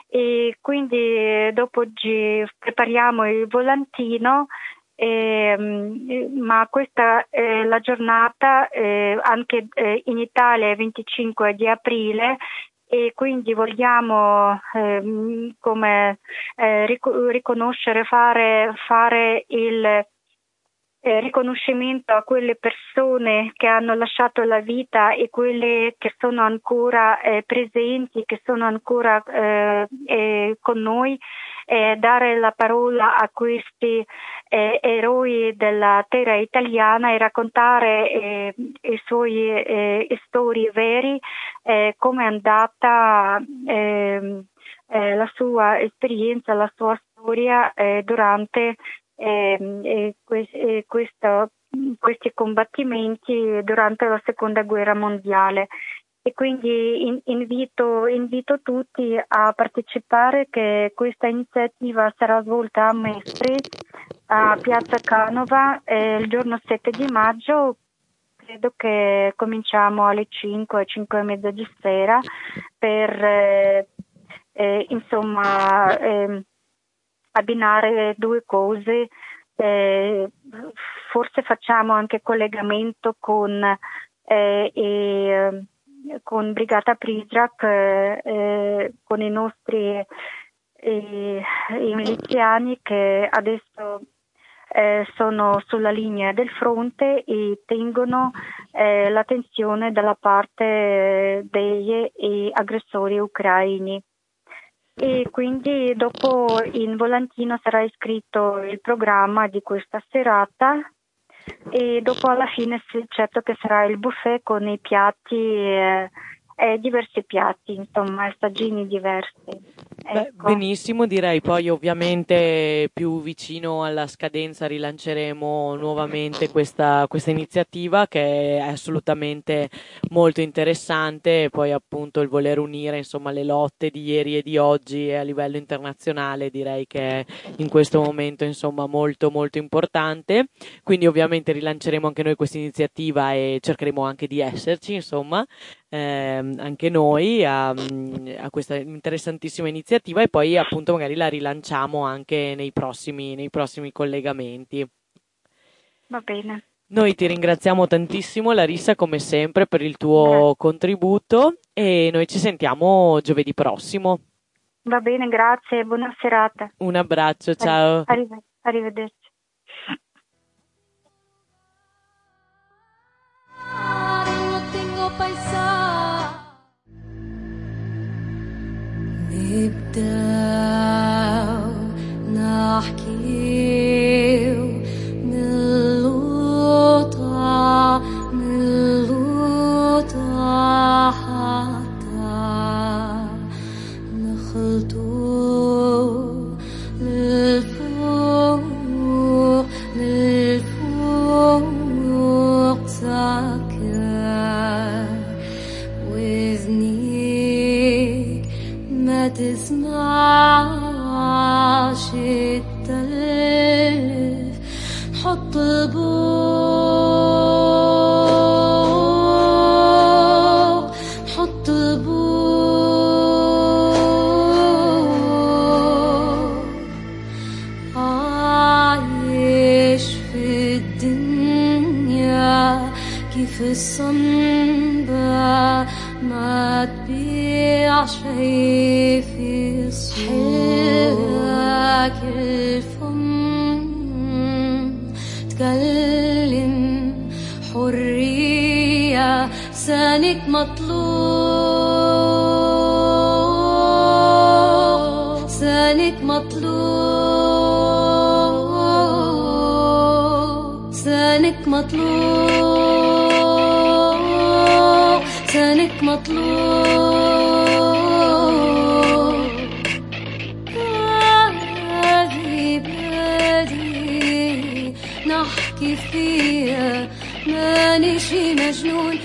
e quindi eh, dopo oggi prepariamo il volantino, eh, ma questa è la giornata eh, anche eh, in Italia è venticinque di aprile, e quindi vogliamo eh, come eh, ric- riconoscere fare fare il Eh, riconoscimento a quelle persone che hanno lasciato la vita e quelle che sono ancora eh, presenti, che sono ancora eh, eh, con noi, eh, dare la parola a questi eh, eroi della terra italiana e raccontare eh, i suoi eh, storie veri, eh, come è andata eh, eh, la sua esperienza, la sua storia eh, durante Eh, eh, que- eh, questo, questi combattimenti durante la seconda guerra mondiale. E quindi in- invito, invito tutti a partecipare, che questa iniziativa sarà svolta a Mestre, a Piazza Canova, eh, il giorno sette di maggio. Credo che cominciamo alle cinque, cinque e mezza di sera per eh, eh, insomma eh, abbinare due cose, eh, forse facciamo anche collegamento con eh, e, con Brigata Prizrak, eh, eh, con i nostri eh, i miliziani che adesso eh, sono sulla linea del fronte e tengono eh, l'attenzione dalla parte degli aggressori ucraini. E quindi dopo in volantino sarà iscritto il programma di questa serata, e dopo alla fine sì, certo che sarà il buffet con i piatti eh, e diversi piatti, insomma, assaggini diversi. Beh, Ecco. benissimo, direi. Poi ovviamente più vicino alla scadenza rilanceremo nuovamente questa, questa iniziativa, che è assolutamente molto interessante, e poi appunto il voler unire insomma le lotte di ieri e di oggi e a livello internazionale direi che è in questo momento insomma molto molto importante. Quindi ovviamente rilanceremo anche noi questa iniziativa e cercheremo anche di esserci insomma ehm, anche noi a, a questa interessantissima iniziativa, e poi appunto magari la rilanciamo anche nei prossimi, nei prossimi collegamenti. Va bene. Noi ti ringraziamo tantissimo Larissa come sempre per il tuo contributo e noi ci sentiamo giovedì prossimo. Va bene, grazie, buona serata. Un abbraccio, ciao. Arrive- arrivederci. No tengo paisaje. نبدأ نحكي من اللوطة من اللوطة حتى نخلطو للفوق للفوق سكر وذنيك ما تسمعش التلف حط بوق حط بوق عايش في الدنيا كيف الصنبة ما تبيع شي في صحيحك الفم تكلم حرية لسانك مطلوب لسانك مطلوب لسانك مطلوب لسانك مطلوب هذه بلادي نحكي فيها ماني شي مجنون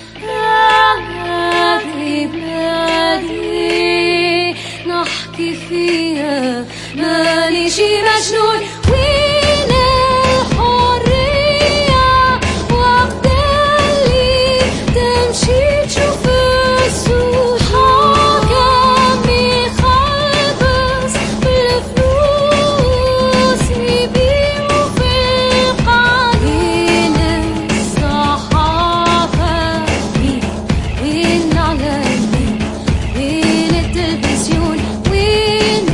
هذه بلادي نحكي فيها ماني شي مجنون وين الحرية وقت اللي تمشي تشوف السوق حاكم يخلبص بالفلوس يبيعوا في القانين الصحافة وين الإعلام وين التلفزيون وين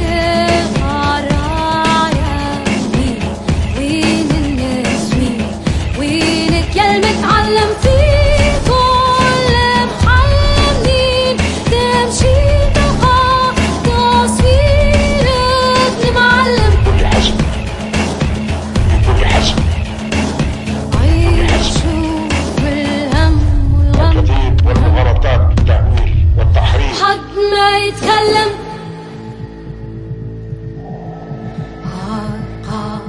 القراية وين وين الناس وين وينك يا المتعلم في كل محلمين تمشي تلقى تصويرك المعلم كل حزب كل حزب عيشوا بالهم والغم الكذب والمغالطات والتأويل والتحريف حد ما يتكلم عرقا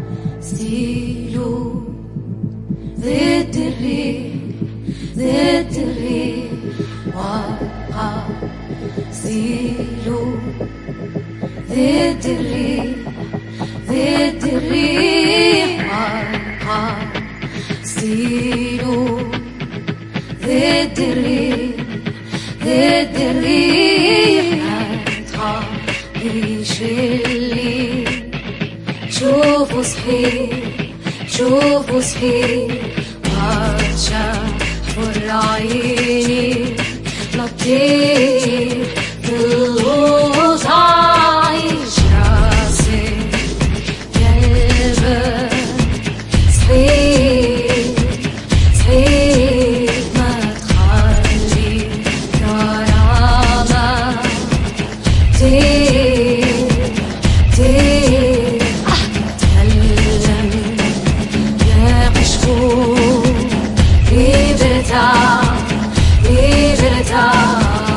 سيلو ضد الريح ضد الريح عرقا سيلو ضد الريح ضد الريح عرقا سيلو ضد الريح ضد الريح هتعيش اللي شوفوا صحيح شوفوا صحيح وهتشافوا عيني لطيف بالغوص عايش راسك قلبك صحيح صحيح ما تخلي كرامة تير تير أتكلم يا مشغول libertà libertà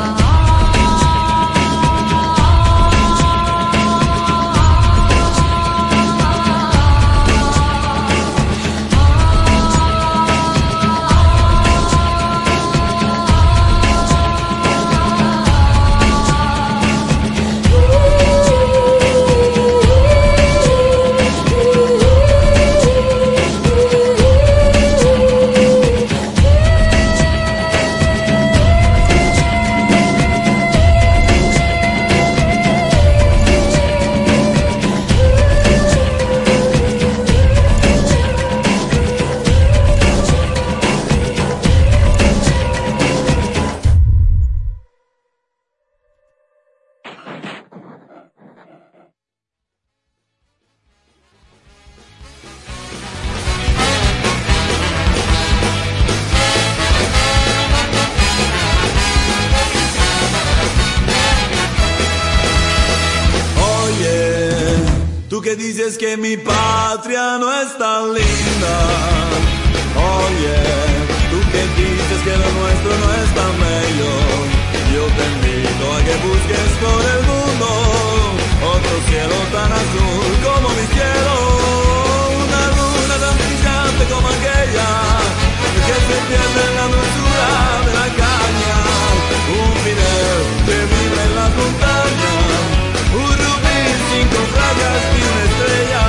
tú que dices que mi patria no es tan linda. Oye, tú que dices que lo nuestro no es tan bello, yo te invito a que busques por el mundo otro cielo tan azul como mi cielo, una luna tan brillante como aquella que se pierde en la dulzura de la caña, un Fidel que vive en las montañas, un rubí cinco rayas y una estrella.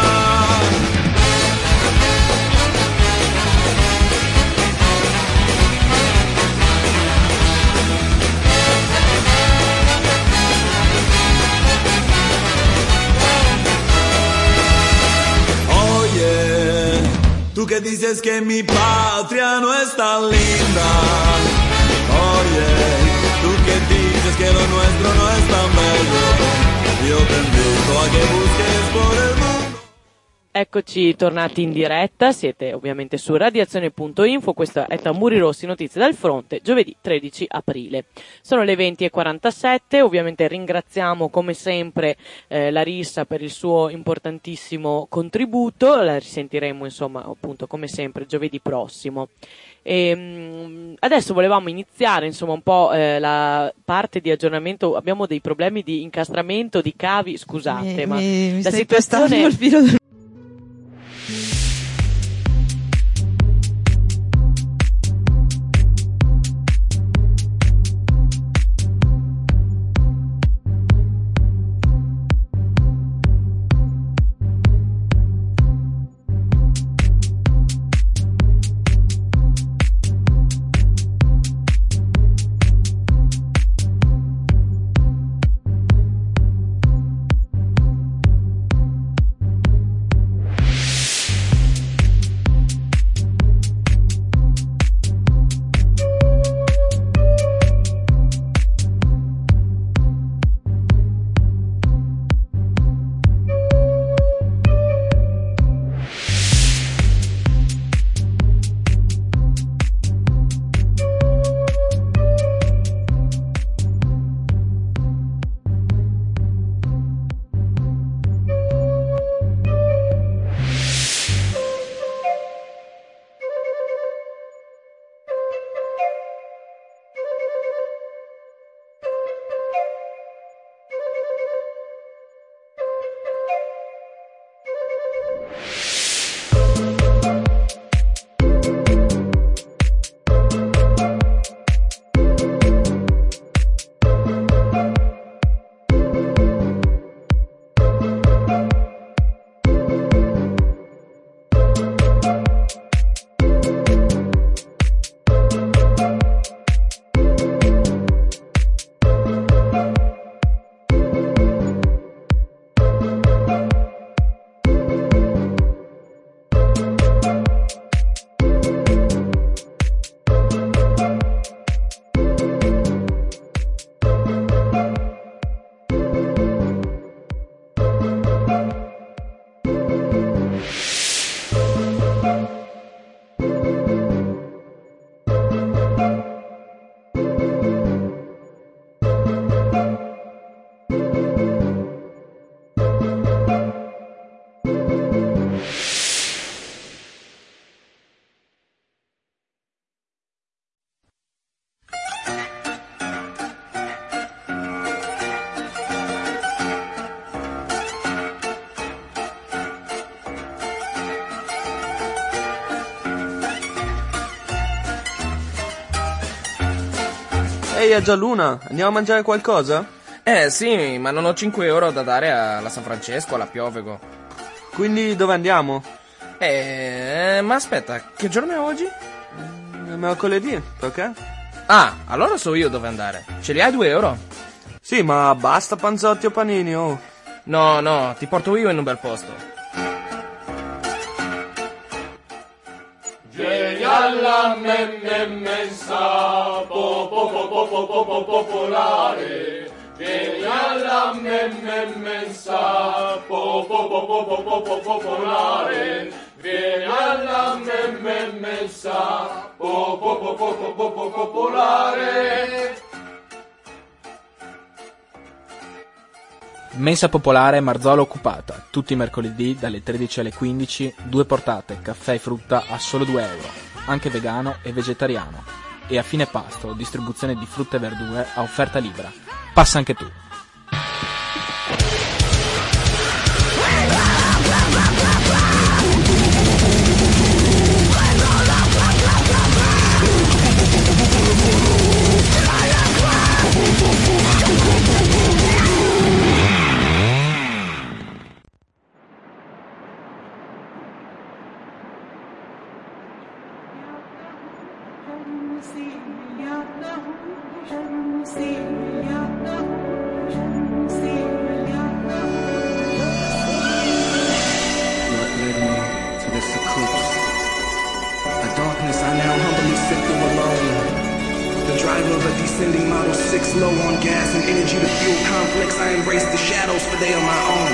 Tú que dices que mi patria no es tan linda. Oye, tú que dices que lo nuestro no es tan bello, yo te invito a che busques por el mundo. Eccoci tornati in diretta, siete ovviamente su radiazione punto info, questo è Tamburi Rossi, notizie dal fronte, giovedì tredici aprile. Sono le venti e quarantasette, ovviamente ringraziamo come sempre eh, Larissa per il suo importantissimo contributo, la risentiremo insomma appunto come sempre giovedì prossimo. E, mh, adesso volevamo iniziare insomma un po' eh, la parte di aggiornamento, abbiamo dei problemi di incastramento, di cavi, scusate, mi, ma mi, mi la stai situazione il filo del... Ehi, Gialluna, andiamo a mangiare qualcosa? Eh sì, ma non ho cinque euro da dare alla San Francesco, alla Piovego. Quindi dove andiamo? Eh, ma aspetta, che giorno è oggi? Mm, mercoledì, perché? Ah, allora so io dove andare. Ce li hai due euro? Sì, ma basta panzotti o panini, oh. No, no, ti porto io in un bel posto. Vieni alla mensa, po po po po po po po popolare. Vieni alla mensa, po po po po po po po popolare. Vieni alla mensa, po po po po po po po popolare. Mensa popolare Marzolo occupata, tutti i mercoledì dalle tredici alle quindici, due portate, caffè e frutta a solo due euro, anche vegano e vegetariano. E a fine pasto, distribuzione di frutta e verdure a offerta libera. Passa anche tu. Descending Model six, low on gas and energy to fuel conflicts. I embrace the shadows for they are my own.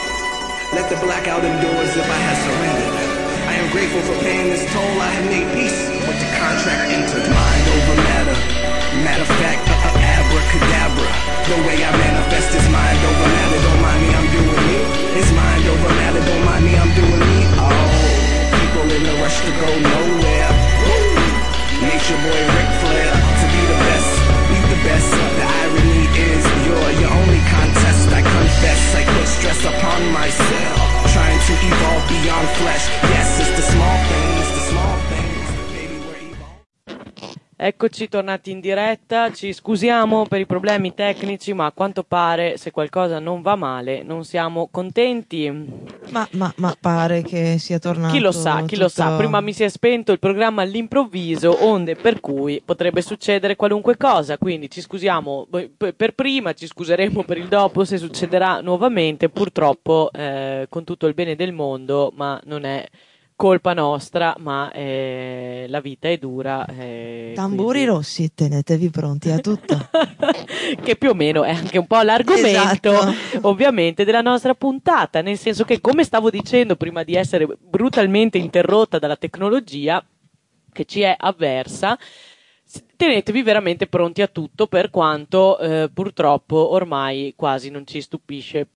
Let the blackout endures if I have surrendered. I am grateful for paying this toll. I have made peace with the contract entered. Mind over matter. Matter of fact, abracadabra. The way I manifest is mind over matter. Don't mind me, I'm doing me. It's mind over matter. Don't mind me, I'm doing me. Oh, people in a rush to go nowhere. Woo! Nature boy Ric Flair. To be the best. The best, the irony is you're your only contest. I confess, I put stress upon myself, trying to evolve beyond flesh. Yes, it's the small things, the small things, baby, we're evolving. Eccoci tornati in diretta, ci scusiamo per i problemi tecnici, ma a quanto pare se qualcosa non va male non siamo contenti. Ma, ma, ma pare che sia tornato. Chi lo sa, chi tutto... lo sa, prima mi si è spento il programma all'improvviso, onde per cui potrebbe succedere qualunque cosa, quindi ci scusiamo per prima, ci scuseremo per il dopo se succederà nuovamente, purtroppo eh, con tutto il bene del mondo, ma non è colpa nostra, ma eh, la vita è dura. Eh, Tamburi quindi... rossi, tenetevi pronti a tutto. Che più o meno è anche un po' l'argomento, esatto, ovviamente, della nostra puntata, nel senso che, come stavo dicendo prima di essere brutalmente interrotta dalla tecnologia che ci è avversa, tenetevi veramente pronti a tutto, per quanto eh, purtroppo ormai quasi non ci stupisce.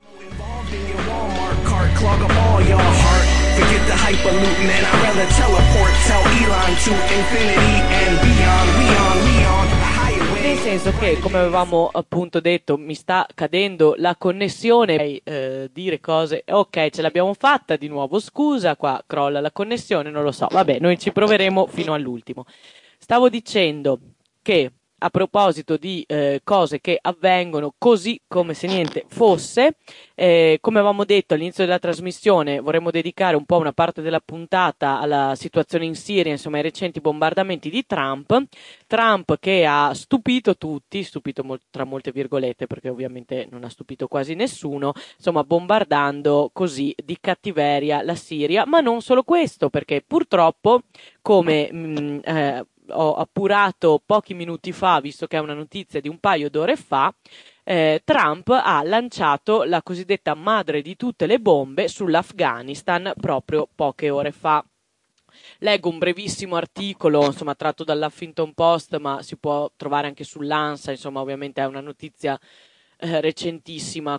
Forget the hyperloop, man, I'd rather teleport, tell Elon to infinity and beyond, beyond, beyond. Nel senso che, come avevamo appunto detto, mi sta cadendo la connessione, eh, dire cose, ok, ce l'abbiamo fatta, di nuovo scusa, qua crolla la connessione, non lo so, vabbè, noi ci proveremo fino all'ultimo. Stavo dicendo che, a proposito di eh, cose che avvengono così come se niente fosse, eh, come avevamo detto all'inizio della trasmissione, vorremmo dedicare un po' una parte della puntata alla situazione in Siria, insomma ai recenti bombardamenti di Trump. Trump che ha stupito tutti, stupito mo- tra molte virgolette, perché ovviamente non ha stupito quasi nessuno, insomma bombardando così di cattiveria la Siria, ma non solo questo, perché purtroppo, come mh, eh, ho appurato pochi minuti fa, visto che è una notizia di un paio d'ore fa, eh, Trump ha lanciato la cosiddetta madre di tutte le bombe sull'Afghanistan proprio poche ore fa. Leggo un brevissimo articolo, insomma, tratto dall'Huffington Post, ma si può trovare anche sull'ANSA, insomma, ovviamente è una notizia eh, recentissima,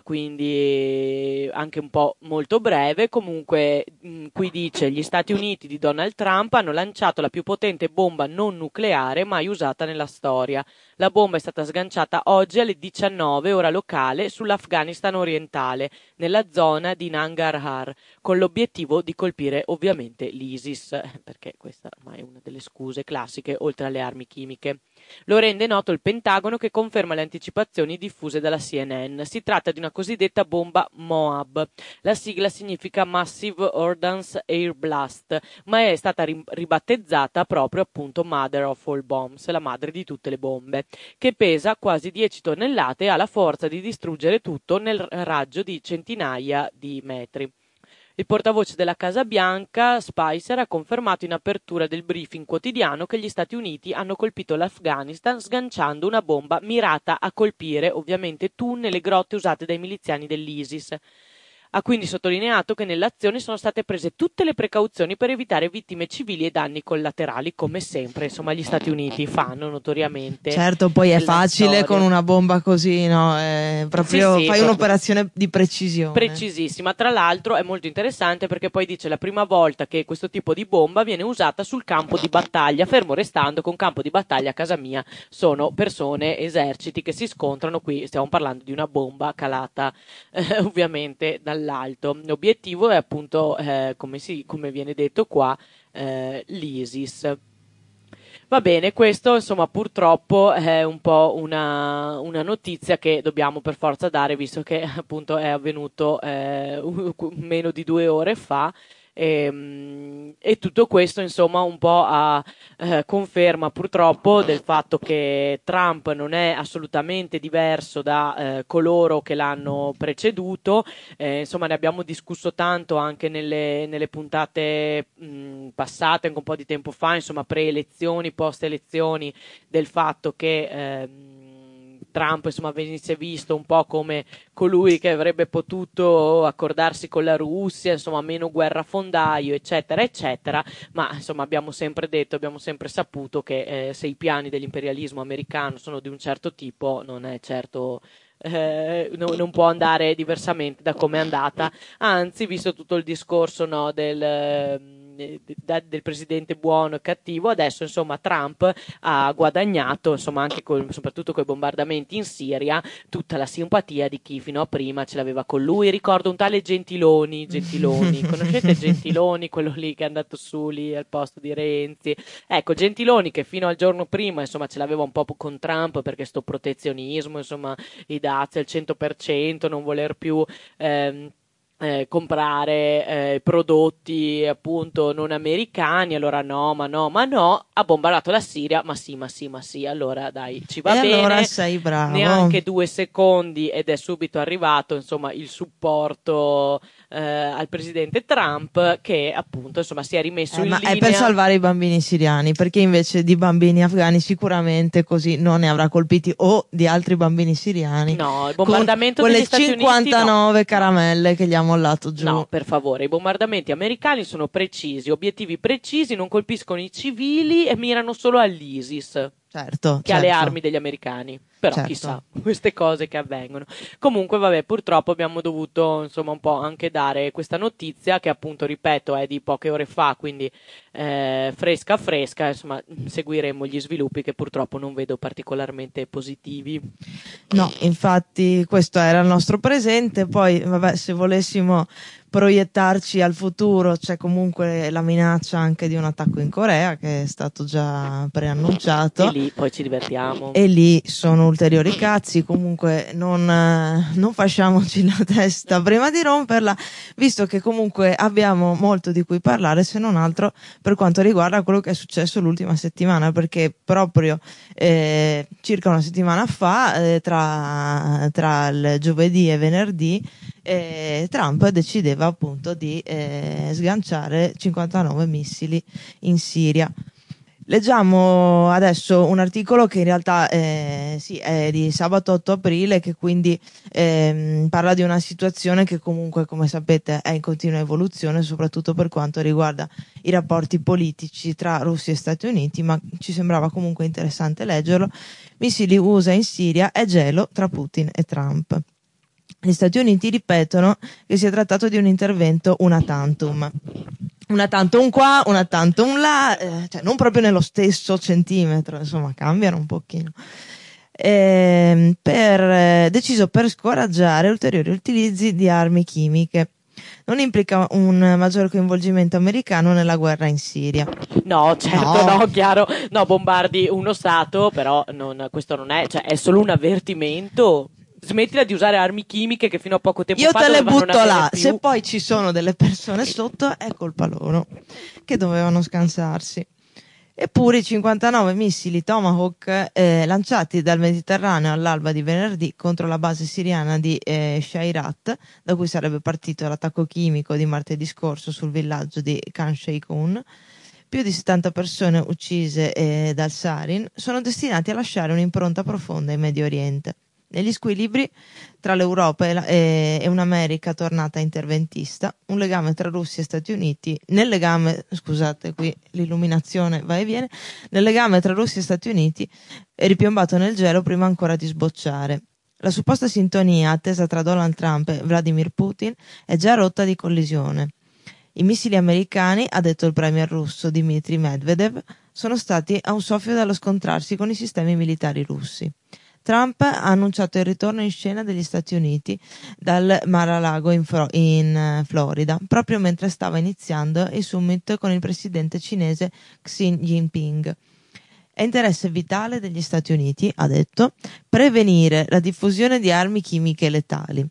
quindi anche un po' molto breve. Comunque, mh, qui dice: gli Stati Uniti di Donald Trump hanno lanciato la più potente bomba non nucleare mai usata nella storia. La bomba è stata sganciata oggi alle diciannove ora locale sull'Afghanistan orientale, nella zona di Nangarhar, con l'obiettivo di colpire ovviamente l'ISIS, perché questa ormai è una delle scuse classiche, oltre alle armi chimiche. Lo rende noto il Pentagono, che conferma le anticipazioni diffuse dalla C N N. Si tratta di una cosiddetta bomba MOAB. La sigla significa Massive Ordnance Air Blast, ma è stata ribattezzata proprio appunto Mother of All Bombs, la madre di tutte le bombe, che pesa quasi dieci tonnellate e ha la forza di distruggere tutto nel raggio di centinaia di metri. Il portavoce della Casa Bianca, Spicer, ha confermato in apertura del briefing quotidiano che gli Stati Uniti hanno colpito l'Afghanistan sganciando una bomba mirata a colpire ovviamente tunnel e grotte usate dai miliziani dell'ISIS. Ha quindi sottolineato che nell'azione sono state prese tutte le precauzioni per evitare vittime civili e danni collaterali, come sempre, insomma, gli Stati Uniti fanno notoriamente. Certo, poi è facile storia. con una bomba così, no? È proprio Sì, sì, fai proprio. un'operazione di precisione. Precisissima. Tra l'altro è molto interessante perché poi dice la prima volta che questo tipo di bomba viene usata sul campo di battaglia, fermo restando con campo di battaglia a casa mia sono persone, eserciti che si scontrano. Qui stiamo parlando di una bomba calata eh, ovviamente dall'alto. L'obiettivo è appunto, eh, come, si, come viene detto qua, eh, l'ISIS. Va bene, questo insomma purtroppo è un po' una, una notizia che dobbiamo per forza dare, visto che appunto è avvenuto eh, meno di due ore fa. E, e tutto questo insomma un po' a eh, conferma purtroppo del fatto che Trump non è assolutamente diverso da eh, coloro che l'hanno preceduto. Eh, insomma, ne abbiamo discusso tanto anche nelle, nelle puntate mh, passate, anche un po' di tempo fa, insomma pre-elezioni, post-elezioni, del fatto che eh, Trump insomma venisse visto un po' come colui che avrebbe potuto accordarsi con la Russia, insomma meno guerrafondaio, eccetera eccetera, ma insomma abbiamo sempre detto, abbiamo sempre saputo che eh, se i piani dell'imperialismo americano sono di un certo tipo, non è certo Eh, no, non può andare diversamente da come è andata, anzi, visto tutto il discorso no, del, eh, del presidente buono e cattivo, adesso insomma Trump ha guadagnato insomma anche col, soprattutto con i bombardamenti in Siria tutta la simpatia di chi fino a prima ce l'aveva con lui. Ricordo un tale Gentiloni, Gentiloni, conoscete Gentiloni, quello lì che è andato su lì al posto di Renzi? Ecco, Gentiloni che fino al giorno prima insomma ce l'aveva un po' con Trump perché sto protezionismo, insomma i dazi al cento per cento, non voler più ehm, eh, comprare eh, prodotti appunto non americani, allora no, ma no, ma no, ha bombardato la Siria, ma sì, ma sì, ma sì, allora dai, ci va e bene. Allora sei bravo. Neanche due secondi ed è subito arrivato insomma il supporto eh, al presidente Trump che appunto insomma si è rimesso eh, in ma linea. è per salvare i bambini siriani, perché invece di bambini afghani sicuramente così non ne avrà colpiti, o di altri bambini siriani. No, il bombardamento con degli quelle Stati cinquantanove Uniti, no. caramelle che gli ha mollato giù. No, per favore, i bombardamenti americani sono precisi, obiettivi precisi, non colpiscono i civili e mirano solo all'ISIS. Certo, che certo. ha le armi degli americani, però certo. chissà, queste cose che avvengono. Comunque vabbè, purtroppo abbiamo dovuto insomma un po' anche dare questa notizia che appunto, ripeto, è di poche ore fa, quindi eh, fresca fresca, insomma seguiremo gli sviluppi che purtroppo non vedo particolarmente positivi. No, infatti questo era il nostro presente, poi vabbè, se volessimo proiettarci al futuro c'è comunque la minaccia anche di un attacco in Corea che è stato già preannunciato, E lì poi ci divertiamo. e lì sono ulteriori cazzi. Comunque non, non fasciamoci la testa prima di romperla, visto che comunque abbiamo molto di cui parlare, se non altro per quanto riguarda quello che è successo l'ultima settimana, perché proprio eh, circa una settimana fa, eh, tra, tra il giovedì e venerdì, eh, Trump decideva appunto di eh, sganciare cinquantanove missili in Siria. Leggiamo adesso un articolo che in realtà eh, sì, è di sabato otto aprile, che quindi ehm, parla di una situazione che comunque, come sapete, è in continua evoluzione, soprattutto per quanto riguarda i rapporti politici tra Russia e Stati Uniti, ma ci sembrava comunque interessante leggerlo. Missili U S A in Siria e gelo tra Putin e Trump. Gli Stati Uniti ripetono che si è trattato di un intervento una tantum. Una tantum qua, una tantum là, eh, cioè non proprio nello stesso centimetro, insomma cambiano un pochino. Eh, per, eh, deciso per scoraggiare ulteriori utilizzi di armi chimiche. Non implica un maggior coinvolgimento americano nella guerra in Siria. No, certo, no, no chiaro. No, bombardi uno stato, però non, questo non è, cioè è solo un avvertimento. Smettila di usare armi chimiche che fino a poco tempo Io fa te le dovevano butto non là, avere più. se poi ci sono delle persone sotto è colpa loro, che dovevano scansarsi. Eppure i cinquantanove missili Tomahawk eh, lanciati dal Mediterraneo all'alba di venerdì contro la base siriana di eh, Shairat, da cui sarebbe partito l'attacco chimico di martedì scorso sul villaggio di Khan Sheikhoun, più di settanta persone uccise eh, dal sarin, sono destinati a lasciare un'impronta profonda in Medio Oriente. Negli squilibri tra l'Europa e, la, e, e un'America tornata interventista, un legame tra Russia e Stati Uniti, nel legame, scusate, qui l'illuminazione va e viene, nel legame tra Russia e Stati Uniti è ripiombato nel gelo prima ancora di sbocciare. La supposta sintonia attesa tra Donald Trump e Vladimir Putin è già rotta di collisione. I missili americani, ha detto il premier russo Dmitry Medvedev, sono stati a un soffio dallo scontrarsi con i sistemi militari russi. Trump ha annunciato il ritorno in scena degli Stati Uniti dal Mar-a-Lago in, Fro- in uh, Florida, proprio mentre stava iniziando il summit con il presidente cinese Xi Jinping. È interesse vitale degli Stati Uniti, ha detto, prevenire la diffusione di armi chimiche letali.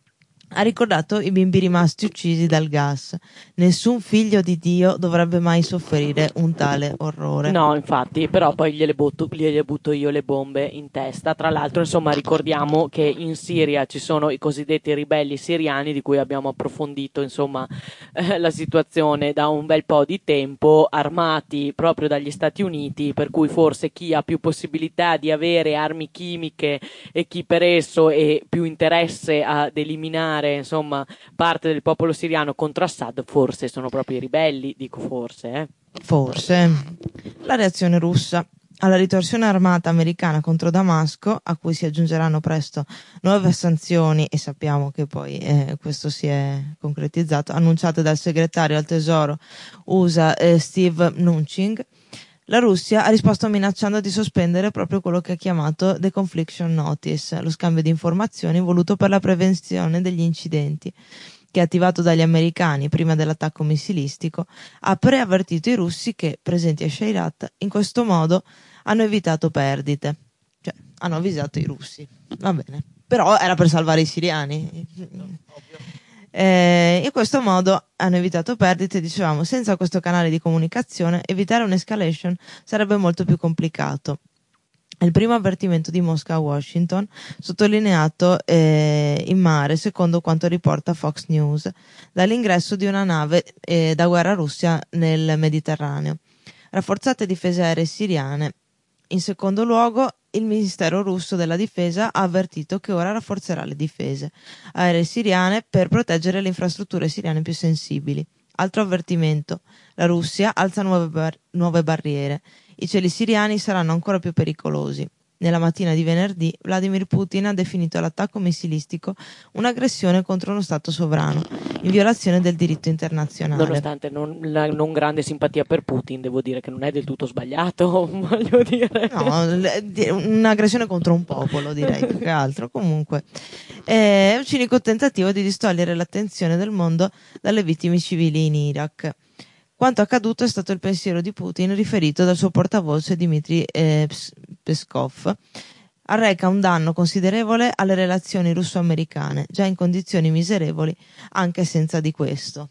Ha ricordato i bimbi rimasti uccisi dal gas. Nessun figlio di Dio dovrebbe mai soffrire un tale orrore. No, infatti, però poi gliele butto, gliele butto io le bombe in testa. Tra l'altro, insomma, ricordiamo che in Siria ci sono i cosiddetti ribelli siriani, di cui abbiamo approfondito, insomma, eh, la situazione da un bel po' di tempo, armati proprio dagli Stati Uniti, per cui forse chi ha più possibilità di avere armi chimiche e chi per esso e più interesse ad eliminare, insomma, parte del popolo siriano contro Assad, forse sono proprio i ribelli, dico forse, eh. Forse. La reazione russa alla ritorsione armata americana contro Damasco, a cui si aggiungeranno presto nuove sanzioni, e sappiamo che poi eh, questo si è concretizzato, annunciate dal segretario al tesoro U S A eh, Steve Mnuchin. La Russia ha risposto minacciando di sospendere proprio quello che ha chiamato The Confliction Notice, lo scambio di informazioni voluto per la prevenzione degli incidenti, che attivato dagli americani prima dell'attacco missilistico, ha preavvertito i russi che, presenti a Shayrat, in questo modo hanno evitato perdite. Cioè, hanno avvisato i russi. Va bene. Però era per salvare i siriani. Eh, in questo modo hanno evitato perdite, dicevamo, senza questo canale di comunicazione evitare un'escalation sarebbe molto più complicato. Il primo avvertimento di Mosca a Washington, sottolineato eh, in mare, secondo quanto riporta Fox News, dall'ingresso di una nave eh, da guerra russia nel Mediterraneo. Rafforzate difese aeree siriane. In secondo luogo, il Ministero russo della Difesa ha avvertito che ora rafforzerà le difese aeree siriane per proteggere le infrastrutture siriane più sensibili. Altro avvertimento: la Russia alza nuove, bar- nuove barriere. I cieli siriani saranno ancora più pericolosi. Nella mattina di venerdì, Vladimir Putin ha definito l'attacco missilistico un'aggressione contro uno Stato sovrano, in violazione del diritto internazionale. Nonostante non, la non grande simpatia per Putin, devo dire che non è del tutto sbagliato, voglio dire. No, un'aggressione contro un popolo, direi, più che altro. Comunque, è un cinico tentativo di distogliere l'attenzione del mondo dalle vittime civili in Iraq. Quanto accaduto è stato il pensiero di Putin riferito dal suo portavoce Dmitry eh, Peskov. Arreca un danno considerevole alle relazioni russo-americane, già in condizioni miserevoli anche senza di questo.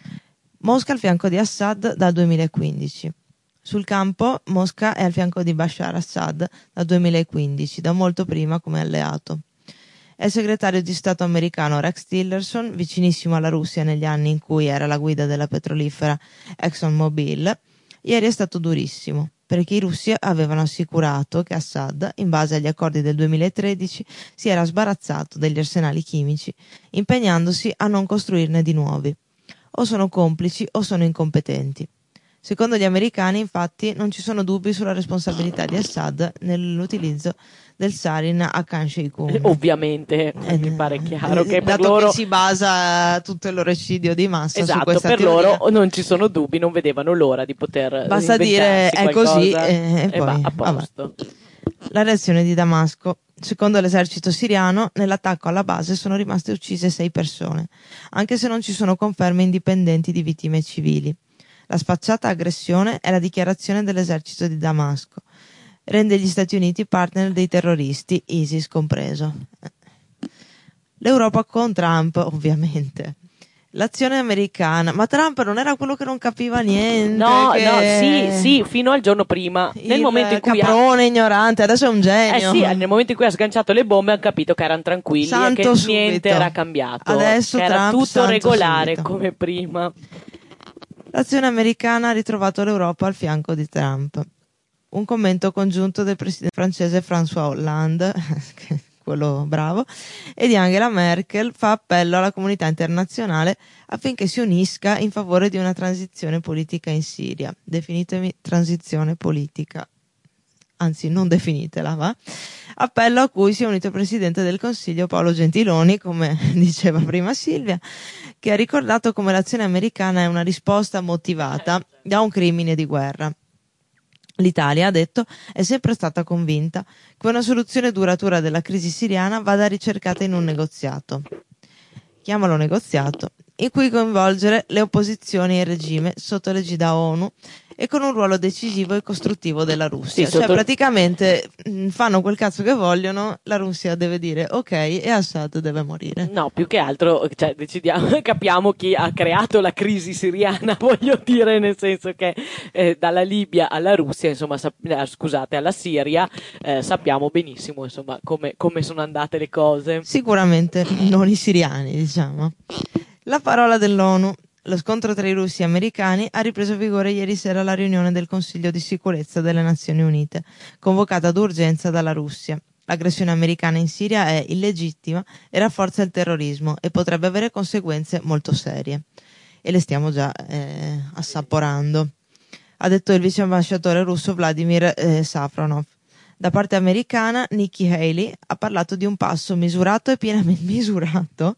Mosca al fianco di Assad dal duemilaquindici. Sul campo Mosca è al fianco di Bashar Assad dal duemilaquindici, da molto prima come alleato. È il segretario di Stato americano Rex Tillerson, vicinissimo alla Russia negli anni in cui era la guida della petrolifera ExxonMobil. Ieri è stato durissimo, perché i russi avevano assicurato che Assad, in base agli accordi del duemilatredici, si era sbarazzato degli arsenali chimici, impegnandosi a non costruirne di nuovi. O sono complici o sono incompetenti. Secondo gli americani, infatti, non ci sono dubbi sulla responsabilità di Assad nell'utilizzo del sarin a Khan Sheikhoun. Ovviamente, eh, mi pare chiaro che per dato loro che si basa tutto il loro eccidio di massa esatto, su questa per teoria. loro non ci sono dubbi, non vedevano l'ora di poter basta dire è così e, e poi va a posto. Vabbè. La reazione di Damasco. Secondo l'esercito siriano, nell'attacco alla base sono rimaste uccise sei persone, anche se non ci sono conferme indipendenti di vittime civili. La sfacciata aggressione è la dichiarazione dell'esercito di Damasco. Rende gli Stati Uniti partner dei terroristi, ISIS compreso. L'Europa con Trump, ovviamente. L'azione americana. Ma Trump non era quello che non capiva niente? No, che... no, sì, sì, fino al giorno prima. Il nel momento in cui caprone ha... ignorante, adesso è un genio. Eh sì, nel momento in cui ha sganciato le bombe ha capito che erano tranquilli Santo e che subito. niente era cambiato. Adesso che era Trump, tutto santo regolare subito. come prima. L'azione americana ha ritrovato l'Europa al fianco di Trump. Un commento congiunto del presidente francese François Hollande, quello bravo, e di Angela Merkel, fa appello alla comunità internazionale affinché si unisca in favore di una transizione politica in Siria. Definitemi transizione politica. Anzi, non definitela, va? Appello a cui si è unito il Presidente del Consiglio Paolo Gentiloni, come diceva prima Silvia, che ha ricordato come l'azione americana è una risposta motivata da un crimine di guerra. L'Italia, ha detto, è sempre stata convinta che una soluzione duratura della crisi siriana vada ricercata in un negoziato. Chiamalo negoziato, in cui coinvolgere le opposizioni e il regime sotto l'egida ONU e con un ruolo decisivo e costruttivo della Russia. Sì, cioè sotto... praticamente mh, fanno quel cazzo che vogliono, la Russia deve dire ok e Assad deve morire. No, più che altro, cioè, decidiamo, capiamo chi ha creato la crisi siriana, voglio dire, nel senso che eh, dalla Libia alla Russia, insomma, sap- eh, scusate, alla Siria, eh, sappiamo benissimo, insomma, come, come sono andate le cose. Sicuramente non i siriani, diciamo. La parola dell'ONU. Lo scontro tra i russi e americani ha ripreso vigore ieri sera alla riunione del Consiglio di sicurezza delle Nazioni Unite, convocata d'urgenza dalla Russia. L'aggressione americana in Siria è illegittima e rafforza il terrorismo e potrebbe avere conseguenze molto serie. E le stiamo già eh, assaporando, ha detto il vice ambasciatore russo Vladimir eh, Safronov. Da parte americana, Nikki Haley ha parlato di un passo misurato e pienamente misurato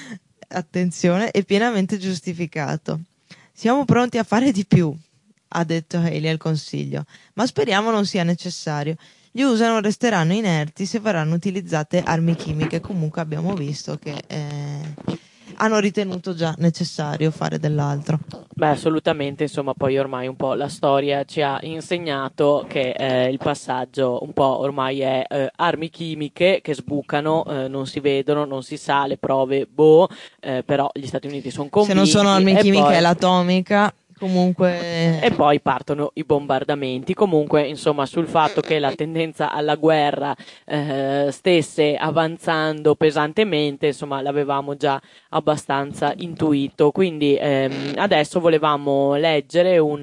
attenzione, è pienamente giustificato. Siamo pronti a fare di più, ha detto Haley al Consiglio, ma speriamo non sia necessario. Gli U S A non resteranno inerti se verranno utilizzate armi chimiche. Comunque abbiamo visto che eh, hanno ritenuto già necessario fare dell'altro. Beh, assolutamente, insomma, poi ormai un po' la storia ci ha insegnato che eh, il passaggio un po' ormai è eh, armi chimiche che sbucano, eh, non si vedono, non si sa, le prove, boh, eh, però gli Stati Uniti sono convinti. Se non sono armi chimiche poi... è l'atomica. Comunque... E poi partono i bombardamenti. Comunque, insomma, sul fatto che la tendenza alla guerra eh, stesse avanzando pesantemente, insomma, l'avevamo già abbastanza intuito. Quindi ehm, adesso volevamo leggere un...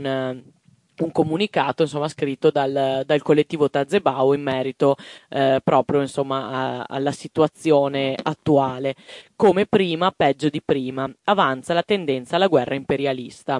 un comunicato, insomma, scritto dal, dal collettivo Tazebao in merito eh, proprio, insomma, a, alla situazione attuale. Come prima, peggio di prima. Avanza la tendenza alla guerra imperialista.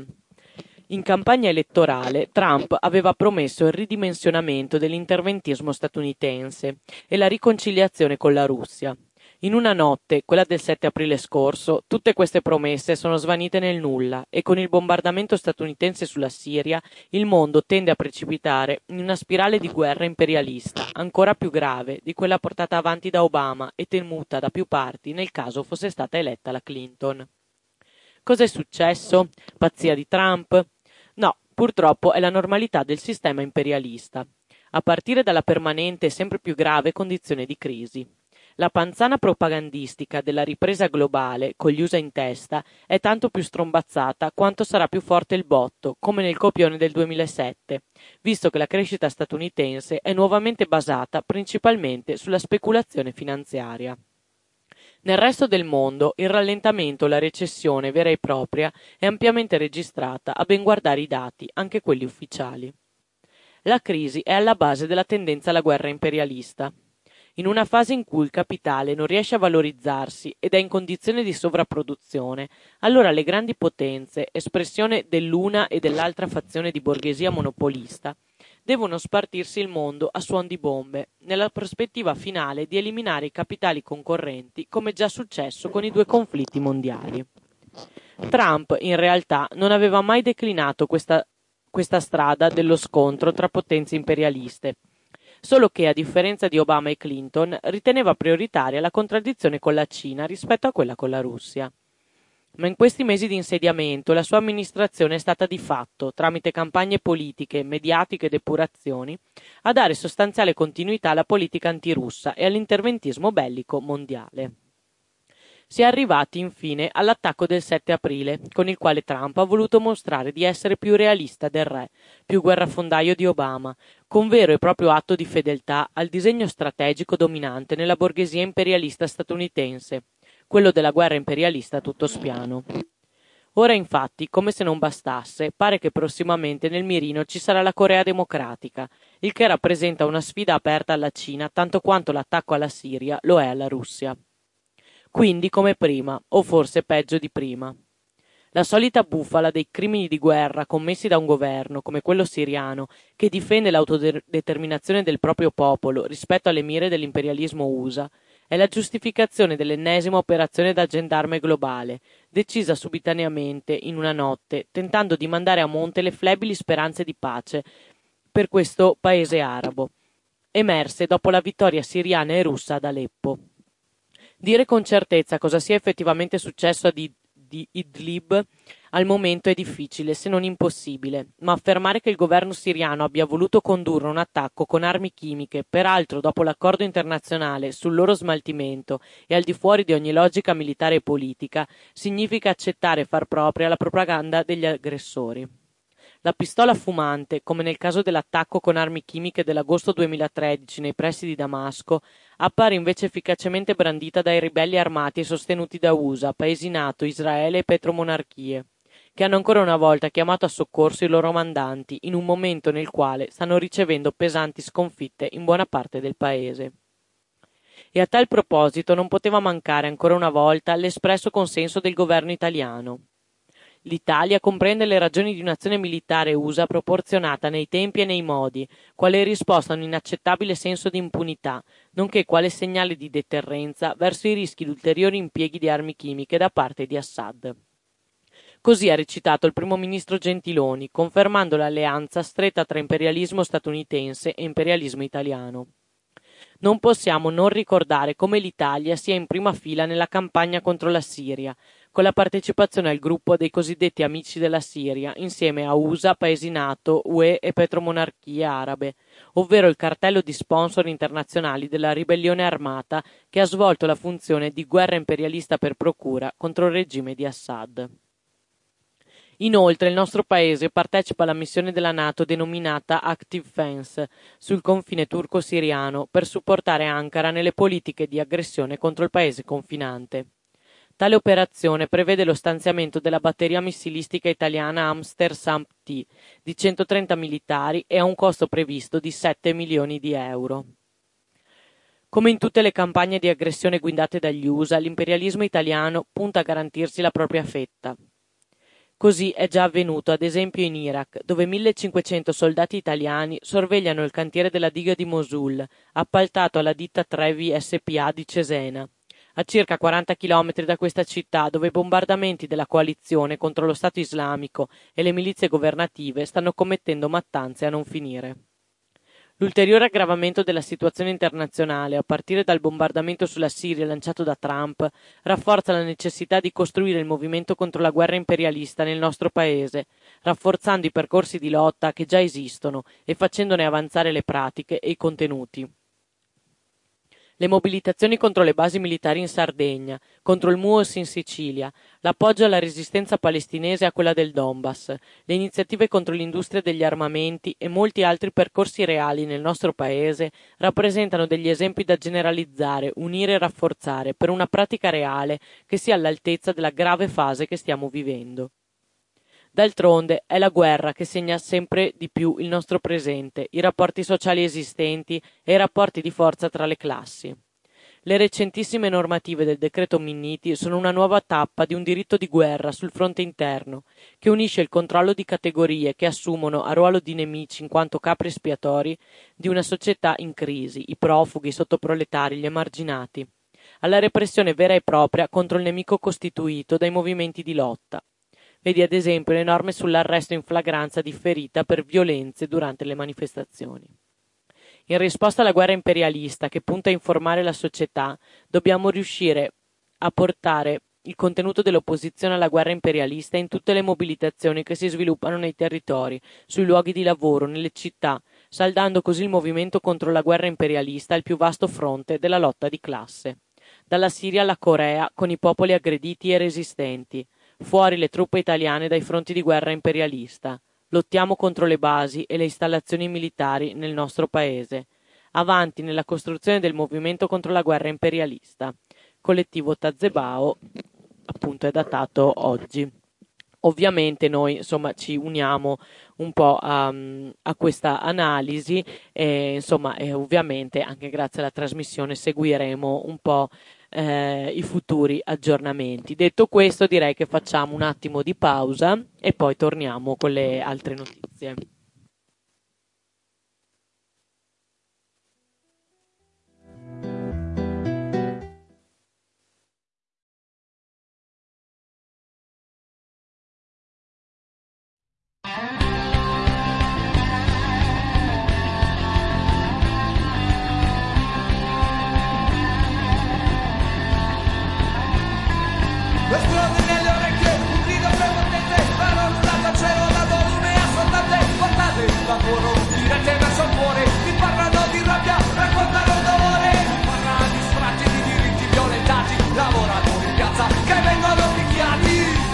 In campagna elettorale Trump aveva promesso il ridimensionamento dell'interventismo statunitense e la riconciliazione con la Russia. In una notte, quella del sette aprile scorso, tutte queste promesse sono svanite nel nulla e con il bombardamento statunitense sulla Siria il mondo tende a precipitare in una spirale di guerra imperialista, ancora più grave di quella portata avanti da Obama e temuta da più parti nel caso fosse stata eletta la Clinton. Cos'è successo? Pazzia di Trump? No, purtroppo è la normalità del sistema imperialista, a partire dalla permanente e sempre più grave condizione di crisi. La panzana propagandistica della ripresa globale, con gli U S A in testa, è tanto più strombazzata quanto sarà più forte il botto, come nel copione del duemilasette, visto che la crescita statunitense è nuovamente basata principalmente sulla speculazione finanziaria. Nel resto del mondo il rallentamento o la recessione vera e propria è ampiamente registrata, a ben guardare i dati, anche quelli ufficiali. La crisi è alla base della tendenza alla guerra imperialista. In una fase in cui il capitale non riesce a valorizzarsi ed è in condizione di sovrapproduzione, allora le grandi potenze, espressione dell'una e dell'altra fazione di borghesia monopolista, devono spartirsi il mondo a suon di bombe, nella prospettiva finale di eliminare i capitali concorrenti, come già successo con i due conflitti mondiali. Trump, in realtà, non aveva mai declinato questa, questa strada dello scontro tra potenze imperialiste, solo che, a differenza di Obama e Clinton, riteneva prioritaria la contraddizione con la Cina rispetto a quella con la Russia. Ma in questi mesi di insediamento la sua amministrazione è stata di fatto, tramite campagne politiche, mediatiche ed epurazioni, a dare sostanziale continuità alla politica antirussa e all'interventismo bellico mondiale. Si è arrivati infine all'attacco del sette aprile, con il quale Trump ha voluto mostrare di essere più realista del re, più guerrafondaio di Obama, con vero e proprio atto di fedeltà al disegno strategico dominante nella borghesia imperialista statunitense, quello della guerra imperialista a tutto spiano. Ora infatti, come se non bastasse, pare che prossimamente nel mirino ci sarà la Corea Democratica il che rappresenta una sfida aperta alla Cina tanto quanto l'attacco alla Siria lo è alla Russia. Quindi come prima, o forse peggio di prima. La solita bufala dei crimini di guerra commessi da un governo, come quello siriano, che difende l'autodeterminazione del proprio popolo rispetto alle mire dell'imperialismo U S A, è la giustificazione dell'ennesima operazione da gendarme globale, decisa subitaneamente, in una notte, tentando di mandare a monte le flebili speranze di pace per questo paese arabo, emerse dopo la vittoria siriana e russa ad Aleppo. Dire con certezza cosa sia effettivamente successo ad di Idlib al momento è difficile, se non impossibile, ma affermare che il governo siriano abbia voluto condurre un attacco con armi chimiche, peraltro dopo l'accordo internazionale sul loro smaltimento e al di fuori di ogni logica militare e politica, significa accettare e far propria la propaganda degli aggressori. La pistola fumante, come nel caso dell'attacco con armi chimiche dell'agosto duemilatredici nei pressi di Damasco, appare invece efficacemente brandita dai ribelli armati e sostenuti da U S A, paesi NATO, Israele e petromonarchie, che hanno ancora una volta chiamato a soccorso i loro mandanti in un momento nel quale stanno ricevendo pesanti sconfitte in buona parte del paese. E a tal proposito non poteva mancare ancora una volta l'espresso consenso del governo italiano. L'Italia comprende le ragioni di un'azione militare U S A proporzionata nei tempi e nei modi, quale risposta a un inaccettabile senso di impunità, nonché quale segnale di deterrenza verso i rischi di ulteriori impieghi di armi chimiche da parte di Assad. Così ha recitato il primo ministro Gentiloni, confermando l'alleanza stretta tra imperialismo statunitense e imperialismo italiano. Non possiamo non ricordare come l'Italia sia in prima fila nella campagna contro la Siria, con la partecipazione al gruppo dei cosiddetti amici della Siria, insieme a U S A, paesi NATO, U E e petromonarchie arabe, ovvero il cartello di sponsor internazionali della ribellione armata che ha svolto la funzione di guerra imperialista per procura contro il regime di Assad. Inoltre il nostro paese partecipa alla missione della NATO denominata Active Fence sul confine turco-siriano per supportare Ankara nelle politiche di aggressione contro il paese confinante. Tale operazione prevede lo stanziamento della batteria missilistica italiana Amster Samp T di centotrenta militari e a un costo previsto di sette milioni di euro. Come in tutte le campagne di aggressione guidate dagli U S A, l'imperialismo italiano punta a garantirsi la propria fetta. Così è già avvenuto ad esempio in Iraq, dove millecinquecento soldati italiani sorvegliano il cantiere della diga di Mosul, appaltato alla ditta Trevi S P A di Cesena, a circa quaranta chilometri da questa città, dove i bombardamenti della coalizione contro lo Stato islamico e le milizie governative stanno commettendo mattanze a non finire. L'ulteriore aggravamento della situazione internazionale, a partire dal bombardamento sulla Siria lanciato da Trump, rafforza la necessità di costruire il movimento contro la guerra imperialista nel nostro paese, rafforzando i percorsi di lotta che già esistono e facendone avanzare le pratiche e i contenuti. Le mobilitazioni contro le basi militari in Sardegna, contro il M U O S in Sicilia, l'appoggio alla resistenza palestinese e a quella del Donbass, le iniziative contro l'industria degli armamenti e molti altri percorsi reali nel nostro paese rappresentano degli esempi da generalizzare, unire e rafforzare per una pratica reale che sia all'altezza della grave fase che stiamo vivendo. D'altronde è la guerra che segna sempre di più il nostro presente, i rapporti sociali esistenti e i rapporti di forza tra le classi. Le recentissime normative del decreto Minniti sono una nuova tappa di un diritto di guerra sul fronte interno, che unisce il controllo di categorie che assumono a ruolo di nemici in quanto capri espiatori di una società in crisi, i profughi, i sottoproletari, gli emarginati, alla repressione vera e propria contro il nemico costituito dai movimenti di lotta. Vedi ad esempio le norme sull'arresto in flagranza differita per violenze durante le manifestazioni. In risposta alla guerra imperialista che punta a informare la società, dobbiamo riuscire a portare il contenuto dell'opposizione alla guerra imperialista in tutte le mobilitazioni che si sviluppano nei territori, sui luoghi di lavoro, nelle città, saldando così il movimento contro la guerra imperialista al più vasto fronte della lotta di classe. Dalla Siria alla Corea, con i popoli aggrediti e resistenti. Fuori le truppe italiane dai fronti di guerra imperialista. Lottiamo contro le basi e le installazioni militari nel nostro paese. Avanti nella costruzione del movimento contro la guerra imperialista. Collettivo Tazebao, appunto, è datato oggi. ovviamente noi insomma ci uniamo un po' a, a questa analisi e insomma e ovviamente anche grazie alla trasmissione seguiremo un po' eh, i futuri aggiornamenti. Detto questo, direi che facciamo un attimo di pausa e poi torniamo con le altre notizie. Esplode nelle orecchie, un grido prepotente, sparo stato a cielo da volume assordante, guardate il lavoro, dirette verso il cuore, vi parlano di rabbia, raccontano dolore, vi parla di sfratti, di diritti violentati, lavoratori in piazza che vengono picchiati.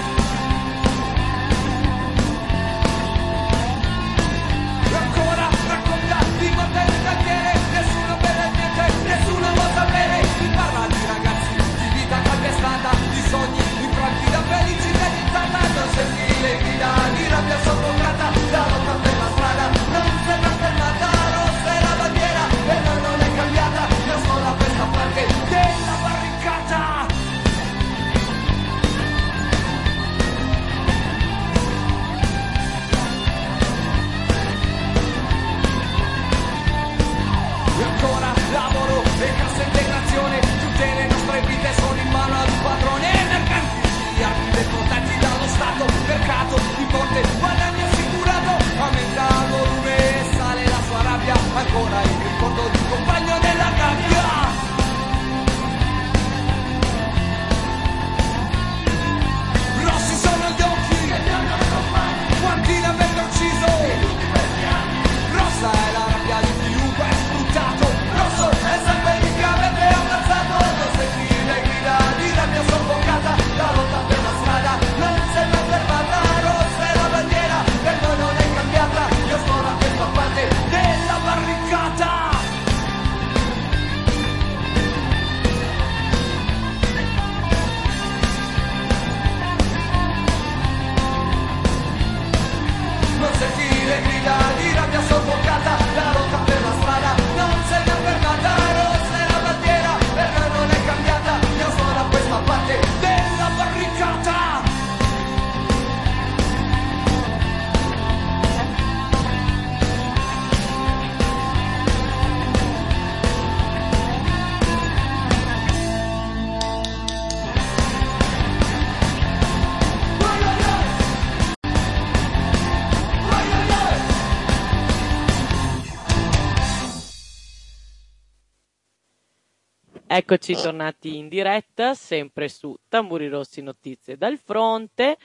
E ancora racconta di morte e cantiere, nessuno vede niente, nessuno vuol sapere, vi parla di ragazzi, di vita calpestata, di sogni infranti da felicità di parlando, senti le grida di rabbia soffocata, la lotta per la strada non sembra fermata, rossa è la bandiera e noi non è cambiata, io sto da questa parte della barricata. E ancora lavoro e cassa integrazione, tutte le nostre vite sono in mano ad un padrone, mercanti di armi deportati dallo Stato, mercato di ponte, guadagno assicurato, aumenta il volume e sale la sua rabbia, ancora il ricordo di un compagno nella gabbia. Rossi sono gli occhi, quanti ne avete ucciso, rossa è la rabbia di chiunque è sfruttato, rosso è sempre di che avete ammazzato, non senti le grida di rabbia soffocata, la lotta per la strada non sembra fermata, rossa è la bandiera e noi non è cambiata, io sto da questa parte della barricata. Non senti le grida di rabbia soffocata, la lotta per la strada non sembra fermata, rossa è la bandiera e noi non è cambiata, io sto da questa parte della barricata. Eccoci tornati in diretta, sempre su Tamburi Rossi Notizie dal Fronte.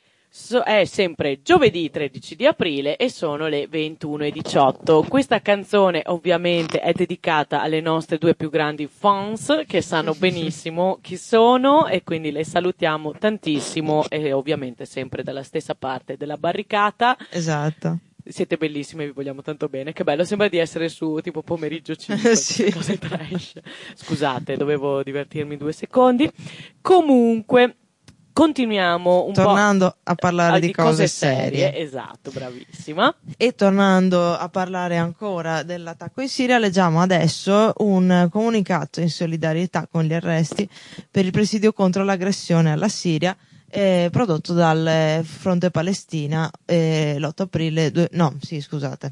So, è sempre giovedì tredici di aprile e sono le ventuno e diciotto. Questa canzone ovviamente è dedicata alle nostre due più grandi fans che sanno benissimo chi sono e quindi le salutiamo tantissimo e ovviamente sempre dalla stessa parte della barricata. Esatto. Siete bellissime, vi vogliamo tanto bene. Che bello, sembra di essere su tipo pomeriggio cinque, sì. cose trash. Scusate, dovevo divertirmi due secondi. Comunque, continuiamo un tornando po' a parlare a, di, di cose, cose serie. serie. Esatto, bravissima. E tornando a parlare ancora dell'attacco in Siria, leggiamo adesso un comunicato in solidarietà con gli arresti per il presidio contro l'aggressione alla Siria eh, prodotto dal Fronte Palestina eh, l'otto aprile due, no sì scusate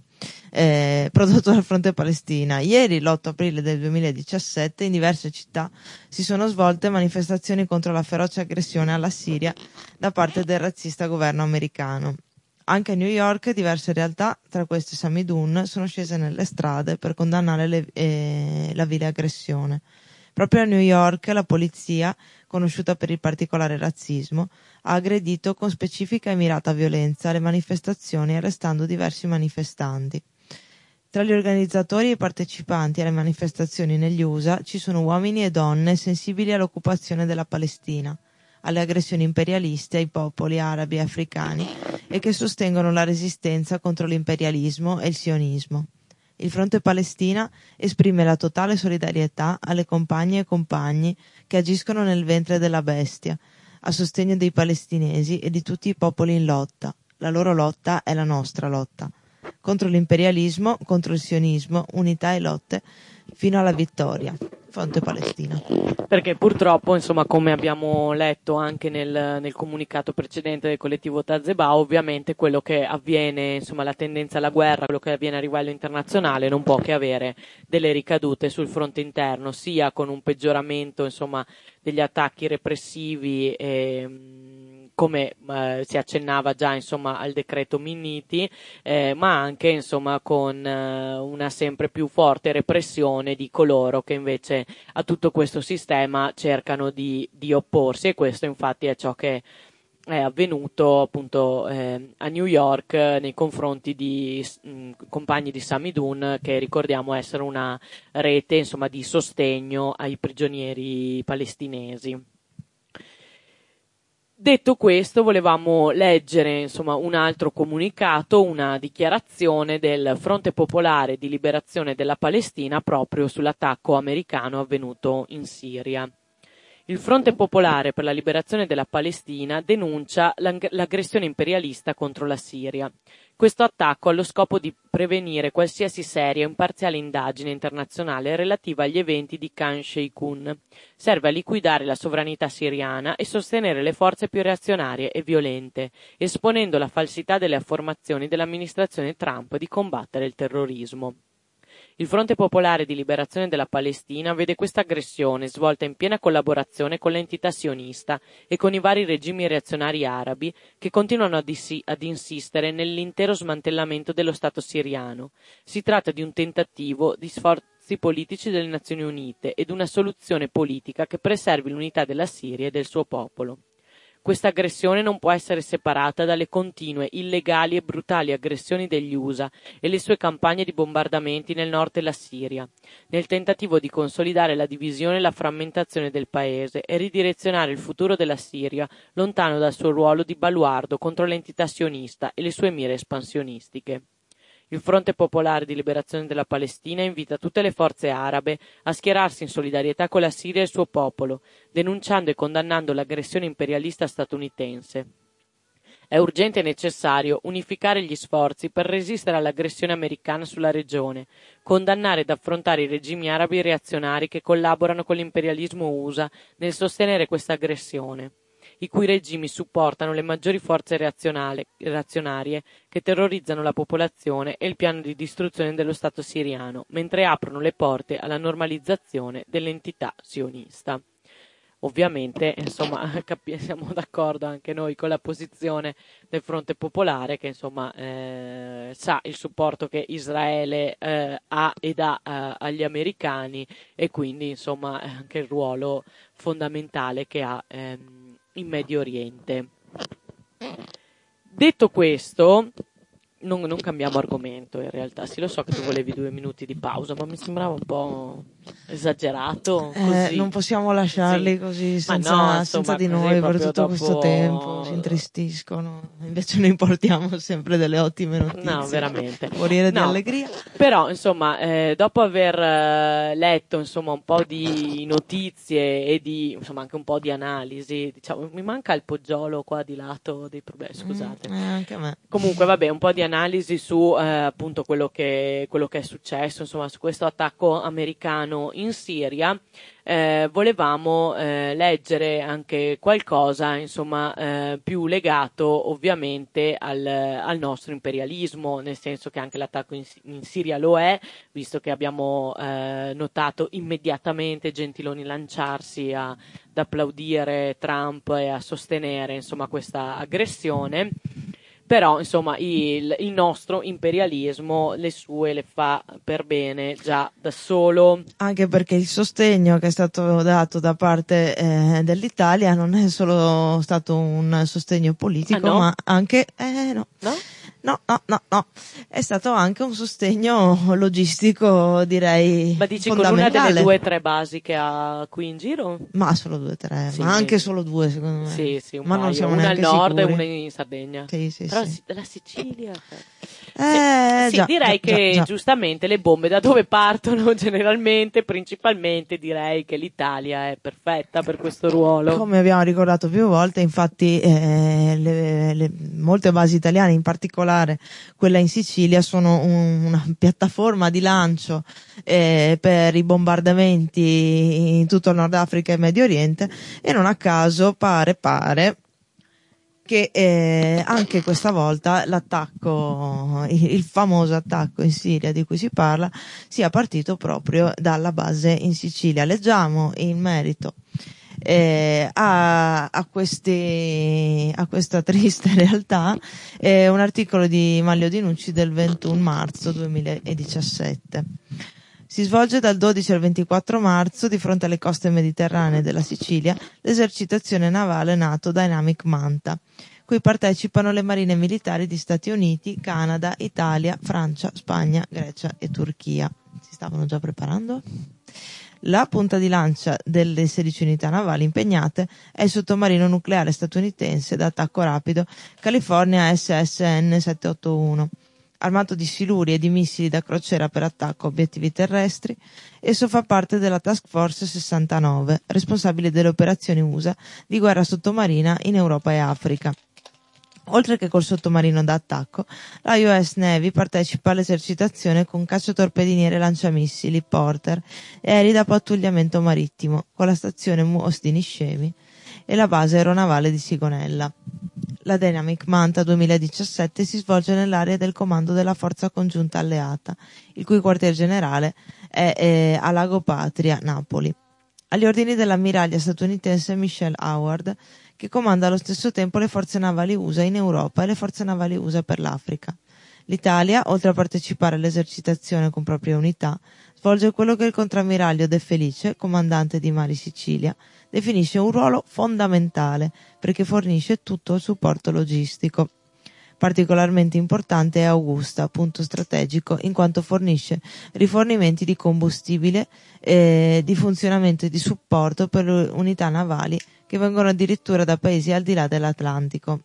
eh, prodotto dal Fronte Palestina. Ieri l'otto aprile del duemiladiciassette in diverse città si sono svolte manifestazioni contro la feroce aggressione alla Siria da parte del razzista governo americano. Anche a New York diverse realtà, tra queste Samidun, sono scese nelle strade per condannare le, eh, la vile aggressione. Proprio a New York la polizia, conosciuta per il particolare razzismo, ha aggredito con specifica e mirata violenza le manifestazioni arrestando diversi manifestanti. Tra gli organizzatori e i partecipanti alle manifestazioni negli U S A ci sono uomini e donne sensibili all'occupazione della Palestina, alle aggressioni imperialiste ai popoli arabi e africani e che sostengono la resistenza contro l'imperialismo e il sionismo. Il Fronte Palestina esprime la totale solidarietà alle compagne e compagni che agiscono nel ventre della bestia, a sostegno dei palestinesi e di tutti i popoli in lotta. La loro lotta è la nostra lotta. Contro l'imperialismo, contro il sionismo, unità e lotte fino alla vittoria. Fronte Palestina. Perché purtroppo, insomma, come abbiamo letto anche nel, nel comunicato precedente del collettivo Tazeba, ovviamente quello che avviene, insomma, la tendenza alla guerra, quello che avviene a livello internazionale non può che avere delle ricadute sul fronte interno, sia con un peggioramento, insomma, degli attacchi repressivi e, come eh, si accennava già, insomma, al decreto Minniti, eh, ma anche, insomma, con eh, una sempre più forte repressione di coloro che invece a tutto questo sistema cercano di, di opporsi, e questo infatti è ciò che è avvenuto appunto eh, a New York eh, nei confronti di mh, compagni di Samidun, che ricordiamo essere una rete, insomma, di sostegno ai prigionieri palestinesi. Detto questo, volevamo leggere, insomma, un altro comunicato, una dichiarazione del Fronte Popolare di Liberazione della Palestina proprio sull'attacco americano avvenuto in Siria. Il Fronte Popolare per la Liberazione della Palestina denuncia l'ag- l'aggressione imperialista contro la Siria. Questo attacco ha lo scopo di prevenire qualsiasi seria e imparziale indagine internazionale relativa agli eventi di Khan Sheikhoun. Serve a liquidare la sovranità siriana e sostenere le forze più reazionarie e violente, esponendo la falsità delle affermazioni dell'amministrazione Trump di combattere il terrorismo. Il Fronte Popolare di Liberazione della Palestina vede questa aggressione svolta in piena collaborazione con l'entità sionista e con i vari regimi reazionari arabi che continuano ad, issi- ad insistere nell'intero smantellamento dello Stato siriano. Si tratta di un tentativo di sforzi politici delle Nazioni Unite ed una soluzione politica che preservi l'unità della Siria e del suo popolo. Questa aggressione non può essere separata dalle continue, illegali e brutali aggressioni degli U S A e le sue campagne di bombardamenti nel nord della Siria, nel tentativo di consolidare la divisione e la frammentazione del paese e ridirezionare il futuro della Siria lontano dal suo ruolo di baluardo contro l'entità sionista e le sue mire espansionistiche. Il Fronte Popolare di Liberazione della Palestina invita tutte le forze arabe a schierarsi in solidarietà con la Siria e il suo popolo, denunciando e condannando l'aggressione imperialista statunitense. È urgente e necessario unificare gli sforzi per resistere all'aggressione americana sulla regione, condannare ed affrontare i regimi arabi reazionari che collaborano con l'imperialismo U S A nel sostenere questa aggressione, i cui regimi supportano le maggiori forze reazionarie che terrorizzano la popolazione e il piano di distruzione dello Stato siriano, mentre aprono le porte alla normalizzazione dell'entità sionista. Ovviamente, insomma, capi- siamo d'accordo anche noi con la posizione del Fronte Popolare, che insomma eh, sa il supporto che Israele eh, ha e dà eh, agli americani, e quindi insomma anche il ruolo fondamentale che ha ehm, in Medio Oriente. Detto questo, non, non cambiamo argomento in realtà. Sì, lo so che tu volevi due minuti di pausa, ma mi sembrava un po' esagerato. Così. Eh, non possiamo lasciarli così, così senza, no, insomma, senza di così noi per tutto dopo... questo tempo, si intristiscono. Invece noi portiamo sempre delle ottime notizie. No, veramente. Morire no. di allegria. Però, insomma, eh, dopo aver eh, letto insomma un po' di notizie e di insomma anche un po' di analisi, diciamo, mi manca il poggiolo qua di lato dei problemi, scusate. Mm, eh, anche a me. Comunque, vabbè, un po' di analisi su eh, appunto quello che quello che è successo, insomma, su questo attacco americano in Siria. Eh, volevamo eh, leggere anche qualcosa, insomma, eh, più legato ovviamente al, al nostro imperialismo, nel senso che anche l'attacco in, in Siria lo è, visto che abbiamo eh, notato immediatamente Gentiloni lanciarsi a, ad applaudire Trump e a sostenere, insomma, questa aggressione. Però, insomma, il, il nostro imperialismo le sue le fa per bene già da solo. Anche perché il sostegno che è stato dato da parte eh, dell'Italia non è solo stato un sostegno politico, ah, no? ma anche... Eh, no. No? No, no, no, no, è stato anche un sostegno logistico, direi, ma dici fondamentale. Con una delle due o tre basi che ha qui in giro? Ma solo due o tre, sì, ma anche solo due secondo me. Sì, sì, un ma paio. non siamo una al neanche nord sicuri. e una in Sardegna. Sì, sì, Però sì. la Sicilia... Eh, sì, già, direi già, che già. giustamente le bombe da dove partono generalmente, principalmente direi che l'Italia è perfetta per questo ruolo. Come abbiamo ricordato più volte, infatti eh, le, le, molte basi italiane, in particolare quella in Sicilia, sono un, una piattaforma di lancio eh, per i bombardamenti in tutto il Nord Africa e Medio Oriente, e non a caso pare pare che eh, anche questa volta l'attacco, il, il famoso attacco in Siria di cui si parla, sia partito proprio dalla base in Sicilia. Leggiamo in merito eh, a, a, questi, a questa triste realtà eh, un articolo di Manlio Di Nucci del ventuno marzo duemiladiciassette. Si svolge dal dodici al ventiquattro marzo di fronte alle coste mediterranee della Sicilia l'esercitazione navale NATO Dynamic Manta, cui partecipano le marine militari di Stati Uniti, Canada, Italia, Francia, Spagna, Grecia e Turchia. Si stavano già preparando? La punta di lancia delle sedici unità navali impegnate è il sottomarino nucleare statunitense d'attacco rapido California S S N settecentottantuno. Armato di siluri e di missili da crociera per attacco a obiettivi terrestri, esso fa parte della Task Force sessantanove, responsabile delle operazioni U S A di guerra sottomarina in Europa e Africa. Oltre che col sottomarino da attacco, la U S Navy partecipa all'esercitazione con cacciatorpediniere e lanciamissili Porter e aerei da pattugliamento marittimo, con la stazione M U O S di Niscemi e la base aeronavale di Sigonella. La Dynamic Manta duemiladiciassette si svolge nell'area del comando della forza congiunta alleata, il cui quartier generale è eh, a Lago Patria, Napoli. Agli ordini dell'ammiraglia statunitense Michelle Howard, che comanda allo stesso tempo le forze navali U S A in Europa e le forze navali U S A per l'Africa. L'Italia, oltre a partecipare all'esercitazione con proprie unità, svolge quello che il contrammiraglio De Felice, comandante di Mari Sicilia, definisce un ruolo fondamentale perché fornisce tutto il supporto logistico. Particolarmente importante è Augusta, punto strategico, in quanto fornisce rifornimenti di combustibile, eh, di funzionamento e di supporto per le unità navali che vengono addirittura da paesi al di là dell'Atlantico.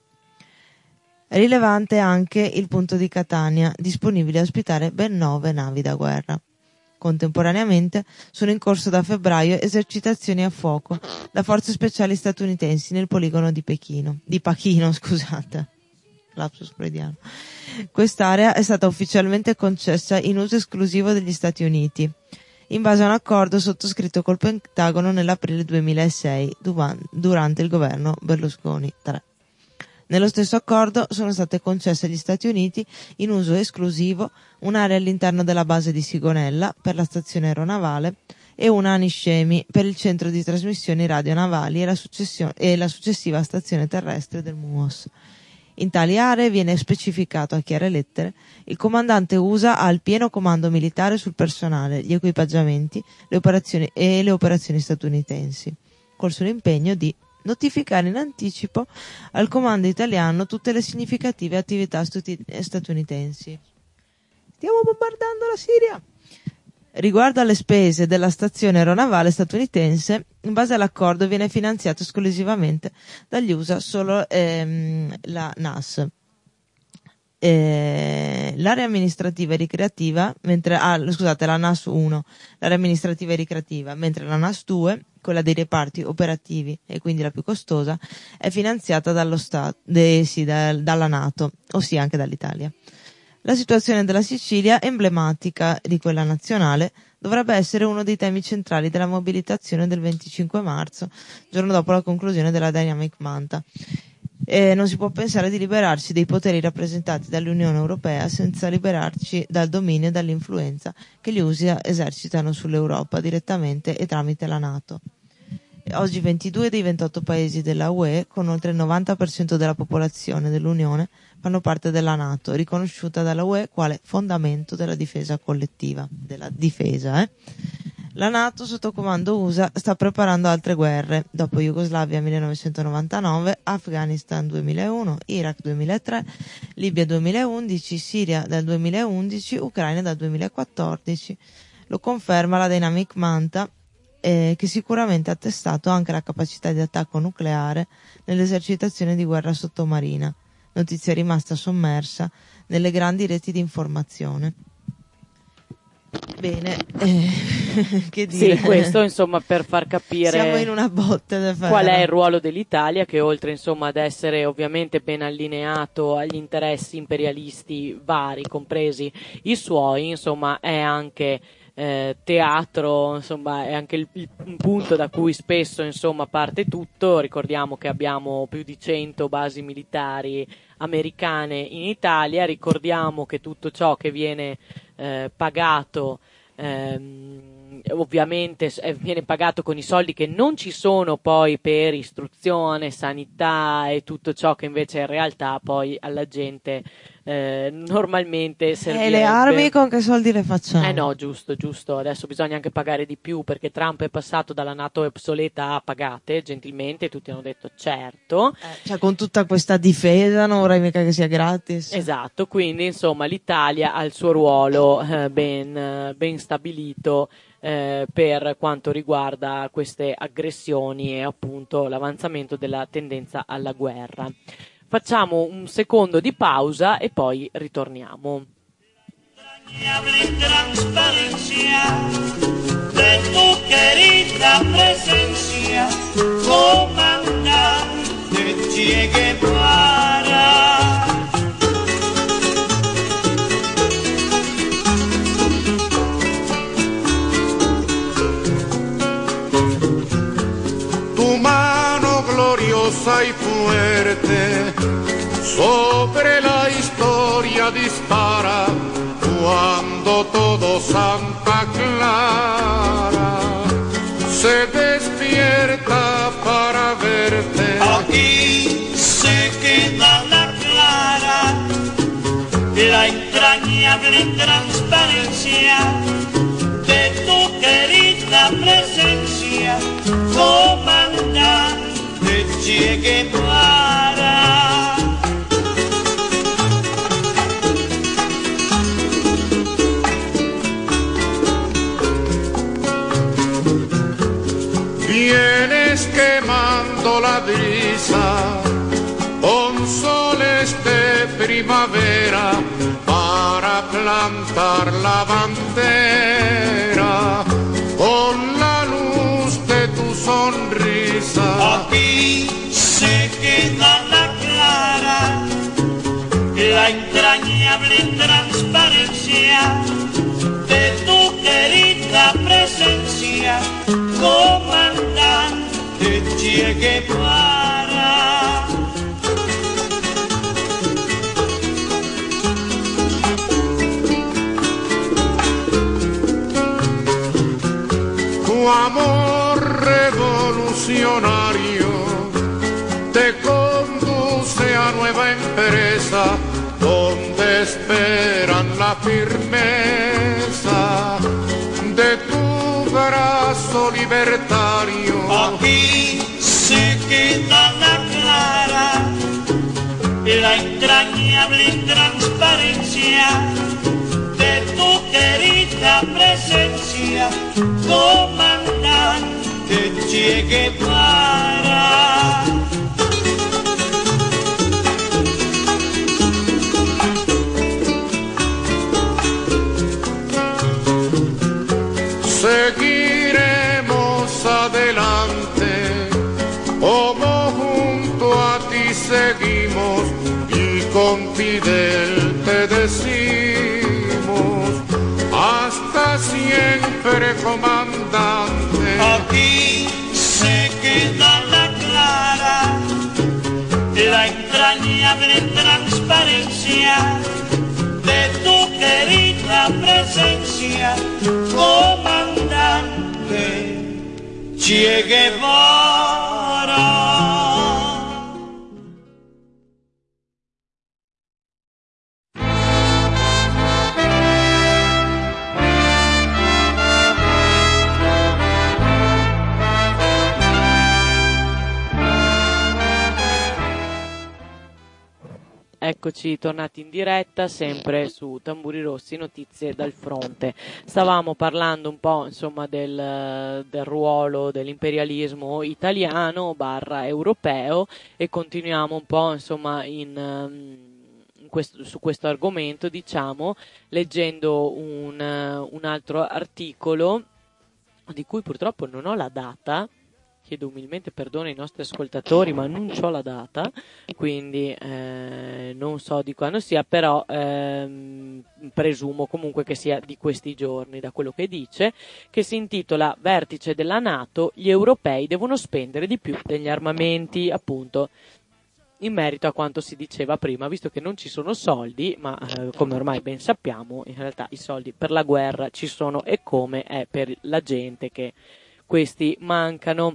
Rilevante anche il punto di Catania, disponibile a ospitare ben nove navi da guerra. Contemporaneamente sono in corso da febbraio esercitazioni a fuoco da forze speciali statunitensi nel poligono di Pechino, di Pachino, scusate. Lapsus freudiano. Quest'area è stata ufficialmente concessa in uso esclusivo degli Stati Uniti, in base a un accordo sottoscritto col Pentagono nell'aprile duemilasei, durante il governo Berlusconi tre. Nello stesso accordo sono state concesse agli Stati Uniti in uso esclusivo un'area all'interno della base di Sigonella per la stazione aeronavale e una a Niscemi per il centro di trasmissioni radionavali e la, e la successiva stazione terrestre del M U O S. In tali aree viene specificato a chiare lettere: il comandante U S A ha il pieno comando militare sul personale, gli equipaggiamenti le operazioni e le operazioni statunitensi, col solo impegno di notificare in anticipo al comando italiano tutte le significative attività stati- statunitensi. Stiamo bombardando la Siria. Riguardo alle spese della stazione aeronavale statunitense, in base all'accordo viene finanziato esclusivamente dagli U S A solo ehm, la N A S. Eh, l'area amministrativa e ricreativa, mentre ah, scusate, la N A S uno, l'area amministrativa e ricreativa, mentre la N A S due, quella dei reparti operativi e quindi la più costosa, è finanziata dallo Stato, de, sì, da, dalla NATO, ossia anche dall'Italia. La situazione della Sicilia, emblematica di quella nazionale, dovrebbe essere uno dei temi centrali della mobilitazione del venticinque marzo, giorno dopo la conclusione della Dynamic Manta. E non si può pensare di liberarci dei poteri rappresentati dall'Unione Europea senza liberarci dal dominio e dall'influenza che gli U S A esercitano sull'Europa direttamente e tramite la NATO. Oggi ventidue dei ventotto paesi della U E, con oltre il novanta per cento della popolazione dell'Unione, fanno parte della NATO, riconosciuta dalla U E quale fondamento della difesa collettiva. Della difesa, eh? La NATO, sotto comando U S A, sta preparando altre guerre, dopo Jugoslavia millenovecentonovantanove, Afghanistan duemilauno, Iraq duemilatré, Libia duemilaundici, Siria dal duemilaundici, Ucraina dal duemilaquattordici. Lo conferma la Dynamic Manta, eh, che sicuramente ha testato anche la capacità di attacco nucleare nell'esercitazione di guerra sottomarina, notizia rimasta sommersa nelle grandi reti di informazione. Bene, eh, che dire? Sì, questo insomma per far capire siamo in una botte da fare. Qual è il ruolo dell'Italia, che oltre insomma ad essere ovviamente ben allineato agli interessi imperialisti vari, compresi i suoi, insomma è anche eh, teatro, insomma è anche il, il punto da cui spesso insomma parte tutto. Ricordiamo che abbiamo più di cento basi militari americane in Italia, ricordiamo che tutto ciò che viene eh, pagato ehm, ovviamente eh, viene pagato con i soldi che non ci sono poi per istruzione, sanità e tutto ciò che invece in realtà poi alla gente eh, normalmente servirebbe. E le armi con che soldi le facciamo? Eh no, giusto, giusto, adesso bisogna anche pagare di più perché Trump è passato dalla NATO obsoleta a pagate, gentilmente, tutti hanno detto certo. Eh, cioè con tutta questa difesa non vorrei mica che sia gratis. Esatto, quindi insomma l'Italia ha il suo ruolo eh, ben, ben stabilito eh, per quanto riguarda queste aggressioni e appunto l'avanzamento della tendenza alla guerra. Facciamo un secondo di pausa e poi ritorniamo. Transparencia de tu querida presencia, comandante Che Guevara. Tu mano gloriosa y fuerte sobre la historia dispara cuando todo Santa Clara se despierta para verte. Aquí se queda la clara, la entrañable transparencia de tu querida presencia, comandante Che Guevara. Vienes quemando la brisa con soles de primavera para plantar la bandera con la luz de tu sonrisa. Aquí se queda la clara, la entrañable transparencia de tu querida presencia, comandante Che Guevara. Tu amor revolucionario te conduce a nueva empresa donde esperan la firmeza de tu brazo libertario. Aquí se queda la clara, la entrañable transparencia de tu querida presencia, comandante Che Guevara. Seguiremos adelante, como junto a ti seguimos y con Fidel te decimos, hasta siempre, comandante. Aquí se queda la clara, la entrañable transparencia de tu querida presencia, comandante Che Guevara. eccoci tornati in diretta, sempre su Tamburi Rossi, notizie dal fronte. Stavamo parlando un po', insomma, del, del ruolo dell'imperialismo italiano barra europeo e continuiamo un po', insomma, in, in questo, su questo argomento, diciamo, leggendo un, un altro articolo di cui purtroppo non ho la data. Chiedo umilmente perdono ai nostri ascoltatori, ma non c'ho la data, quindi eh, non so di quando sia, però ehm, presumo comunque che sia di questi giorni, da quello che dice, che si intitola Vertice della NATO, gli europei devono spendere di più degli armamenti, appunto, in merito a quanto si diceva prima, visto che non ci sono soldi, ma eh, come ormai ben sappiamo, in realtà i soldi per la guerra ci sono e come è per la gente che questi mancano.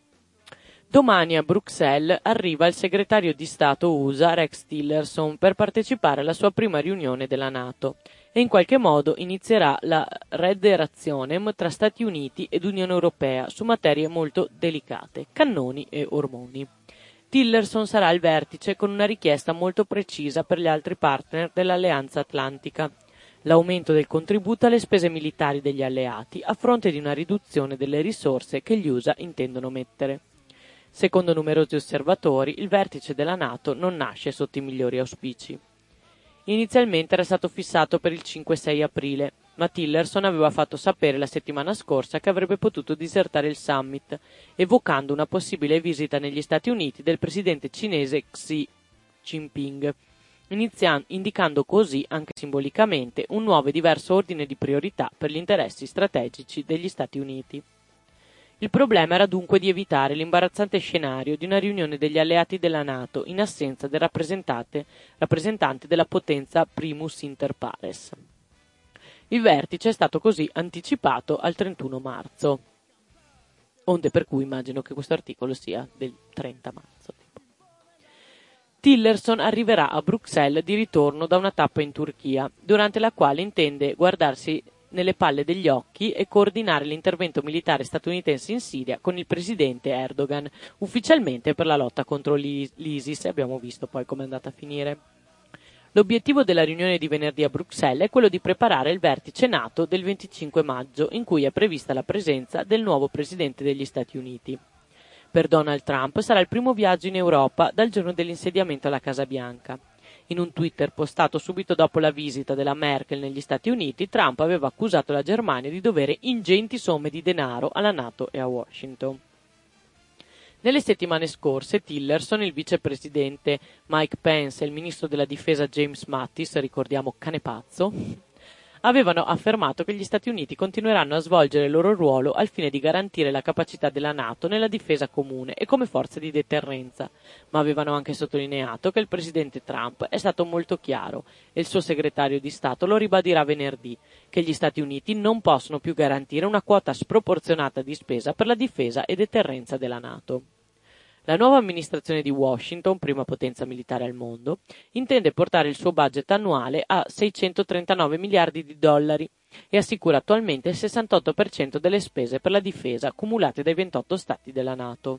Domani a Bruxelles arriva il segretario di Stato U S A Rex Tillerson per partecipare alla sua prima riunione della NATO e in qualche modo inizierà la Redde Rationem tra Stati Uniti ed Unione Europea su materie molto delicate, cannoni e ormoni. Tillerson sarà al vertice con una richiesta molto precisa per gli altri partner dell'Alleanza Atlantica: l'aumento del contributo alle spese militari degli alleati a fronte di una riduzione delle risorse che gli U S A intendono mettere. Secondo numerosi osservatori, il vertice della NATO non nasce sotto i migliori auspici. Inizialmente era stato fissato per il cinque sei aprile, ma Tillerson aveva fatto sapere la settimana scorsa che avrebbe potuto disertare il summit, evocando una possibile visita negli Stati Uniti del presidente cinese Xi Jinping, iniziando, indicando così, anche simbolicamente, un nuovo e diverso ordine di priorità per gli interessi strategici degli Stati Uniti. Il problema era dunque di evitare l'imbarazzante scenario di una riunione degli alleati della NATO in assenza del rappresentante, rappresentante della potenza primus inter pares. Il vertice è stato così anticipato al trentuno marzo, onde per cui immagino che questo articolo sia del trenta marzo. Tillerson arriverà a Bruxelles di ritorno da una tappa in Turchia, durante la quale intende guardarsi nelle palle degli occhi e coordinare l'intervento militare statunitense in Siria con il presidente Erdogan, ufficialmente per la lotta contro l'ISIS, e abbiamo visto poi come è andata a finire. L'obiettivo della riunione di venerdì a Bruxelles è quello di preparare il vertice NATO del venticinque maggio, in cui è prevista la presenza del nuovo presidente degli Stati Uniti. Per Donald Trump sarà il primo viaggio in Europa dal giorno dell'insediamento alla Casa Bianca. In un Twitter postato subito dopo la visita della Merkel negli Stati Uniti, Trump aveva accusato la Germania di dovere ingenti somme di denaro alla NATO e a Washington. Nelle settimane scorse, Tillerson, il vicepresidente Mike Pence e il ministro della difesa James Mattis, ricordiamo cane pazzo, avevano affermato che gli Stati Uniti continueranno a svolgere il loro ruolo al fine di garantire la capacità della NATO nella difesa comune e come forza di deterrenza, ma avevano anche sottolineato che il presidente Trump è stato molto chiaro e il suo segretario di Stato lo ribadirà venerdì, che gli Stati Uniti non possono più garantire una quota sproporzionata di spesa per la difesa e deterrenza della NATO. La nuova amministrazione di Washington, prima potenza militare al mondo, intende portare il suo budget annuale a seicentotrentanove miliardi di dollari e assicura attualmente il sessantotto per cento delle spese per la difesa cumulate dai ventotto stati della NATO.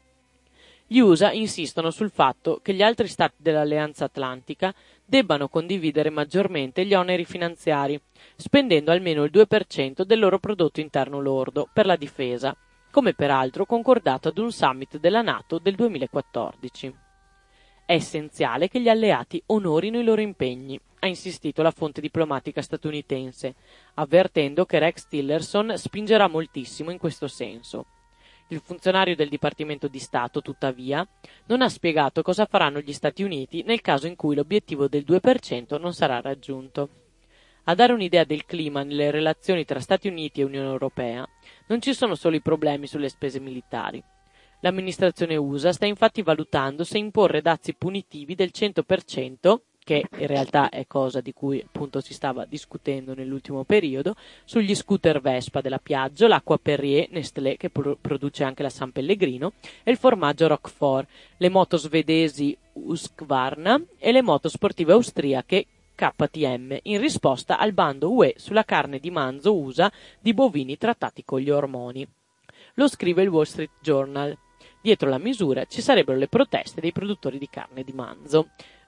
Gli U S A insistono sul fatto che gli altri stati dell'Alleanza Atlantica debbano condividere maggiormente gli oneri finanziari, spendendo almeno il due per cento del loro prodotto interno lordo per la difesa, come peraltro concordato ad un summit della NATO del duemilaquattordici. È essenziale che gli alleati onorino i loro impegni, ha insistito la fonte diplomatica statunitense, avvertendo che Rex Tillerson spingerà moltissimo in questo senso. Il funzionario del Dipartimento di Stato, tuttavia, non ha spiegato cosa faranno gli Stati Uniti nel caso in cui l'obiettivo del due per cento non sarà raggiunto. A dare un'idea del clima nelle relazioni tra Stati Uniti e Unione Europea, non ci sono solo i problemi sulle spese militari. L'amministrazione U S A sta infatti valutando se imporre dazi punitivi del cento per cento, che in realtà è cosa di cui appunto si stava discutendo nell'ultimo periodo, sugli scooter Vespa della Piaggio, l'acqua Perrier, Nestlé, che pro- produce anche la San Pellegrino, e il formaggio Roquefort, le moto svedesi Husqvarna e le moto sportive austriache K T M, in risposta al bando U E sulla carne di manzo U S A di bovini trattati con gli ormoni. Lo scrive il Wall Street Journal. Dietro la misura ci sarebbero le proteste dei produttori di carne di manzo.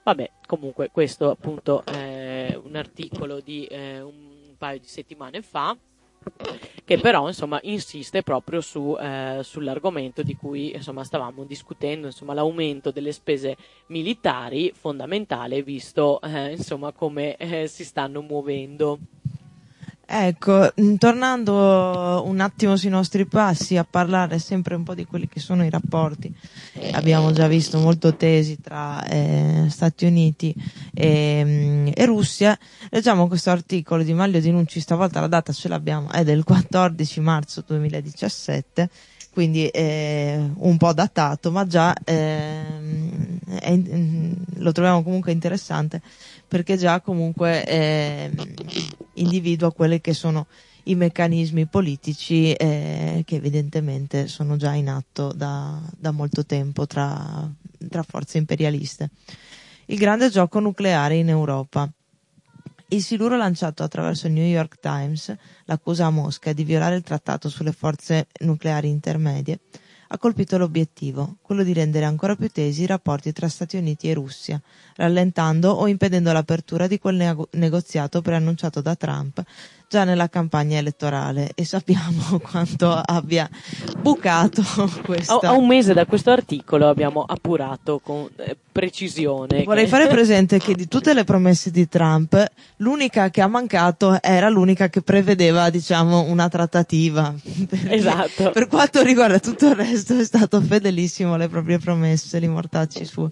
Vabbè, comunque questo appunto è un articolo di eh, un paio di settimane fa, che però insomma insiste proprio su, eh, sull'argomento di cui insomma stavamo discutendo, insomma l'aumento delle spese militari fondamentale visto eh, insomma come eh, si stanno muovendo. Ecco, tornando un attimo sui nostri passi a parlare sempre un po' di quelli che sono i rapporti, abbiamo già visto molto tesi tra eh, Stati Uniti e, e Russia. Leggiamo questo articolo di Manlio Di Nunci, stavolta la data ce l'abbiamo, è del quattordici marzo duemiladiciassette, quindi è un po' datato, ma già eh, è, lo troviamo comunque interessante, perché già comunque eh, individua quelli che sono i meccanismi politici eh, che evidentemente sono già in atto da, da molto tempo tra, tra forze imperialiste. Il grande gioco nucleare in Europa. Il siluro lanciato attraverso il New York Times, l'accusa a Mosca di violare il trattato sulle forze nucleari intermedie, ha colpito l'obiettivo, quello di rendere ancora più tesi i rapporti tra Stati Uniti e Russia, rallentando o impedendo l'apertura di quel nego- negoziato preannunciato da Trump già nella campagna elettorale, e sappiamo quanto abbia bucato questa... A, a un mese da questo articolo abbiamo appurato con eh, precisione. Vorrei che... fare presente che di tutte le promesse di Trump, l'unica che ha mancato era l'unica che prevedeva, diciamo, una trattativa. Esatto. Per quanto riguarda tutto il resto è stato fedelissimo alle proprie promesse, li mortacci suoi.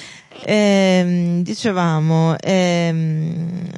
Ehm, dicevamo, ehm,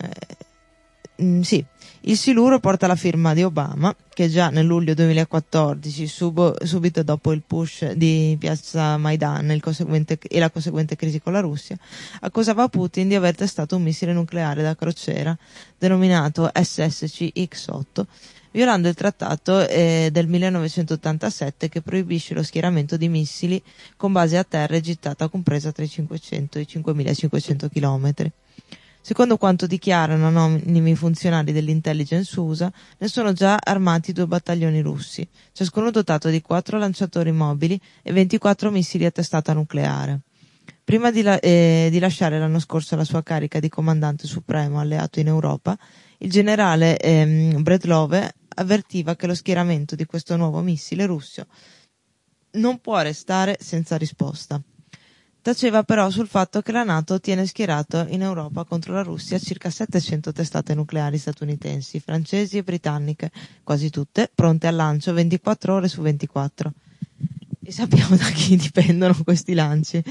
mm, sì, il siluro porta la firma di Obama, che già nel luglio duemilaquattordici, subo, subito dopo il push di piazza Maidan il conseguente, e la conseguente crisi con la Russia, accusava Putin di aver testato un missile nucleare da crociera denominato S S C X otto, violando il trattato eh, del millenovecentottantasette che proibisce lo schieramento di missili con base a terra e gittata compresa tra i cinquecento e i cinquemilacinquecento chilometri. Secondo quanto dichiarano anonimi funzionari dell'intelligence U S A, ne sono già armati due battaglioni russi, ciascuno dotato di quattro lanciatori mobili e ventiquattro missili a testata nucleare. Prima di, la- eh, di lasciare l'anno scorso la sua carica di comandante supremo alleato in Europa, il generale ehm, Bredlove avvertiva che lo schieramento di questo nuovo missile russo non può restare senza risposta. Taceva però sul fatto che la NATO tiene schierato in Europa contro la Russia circa settecento testate nucleari statunitensi, francesi e britanniche, quasi tutte pronte al lancio ventiquattro ore su ventiquattro. E sappiamo da chi dipendono questi lanci.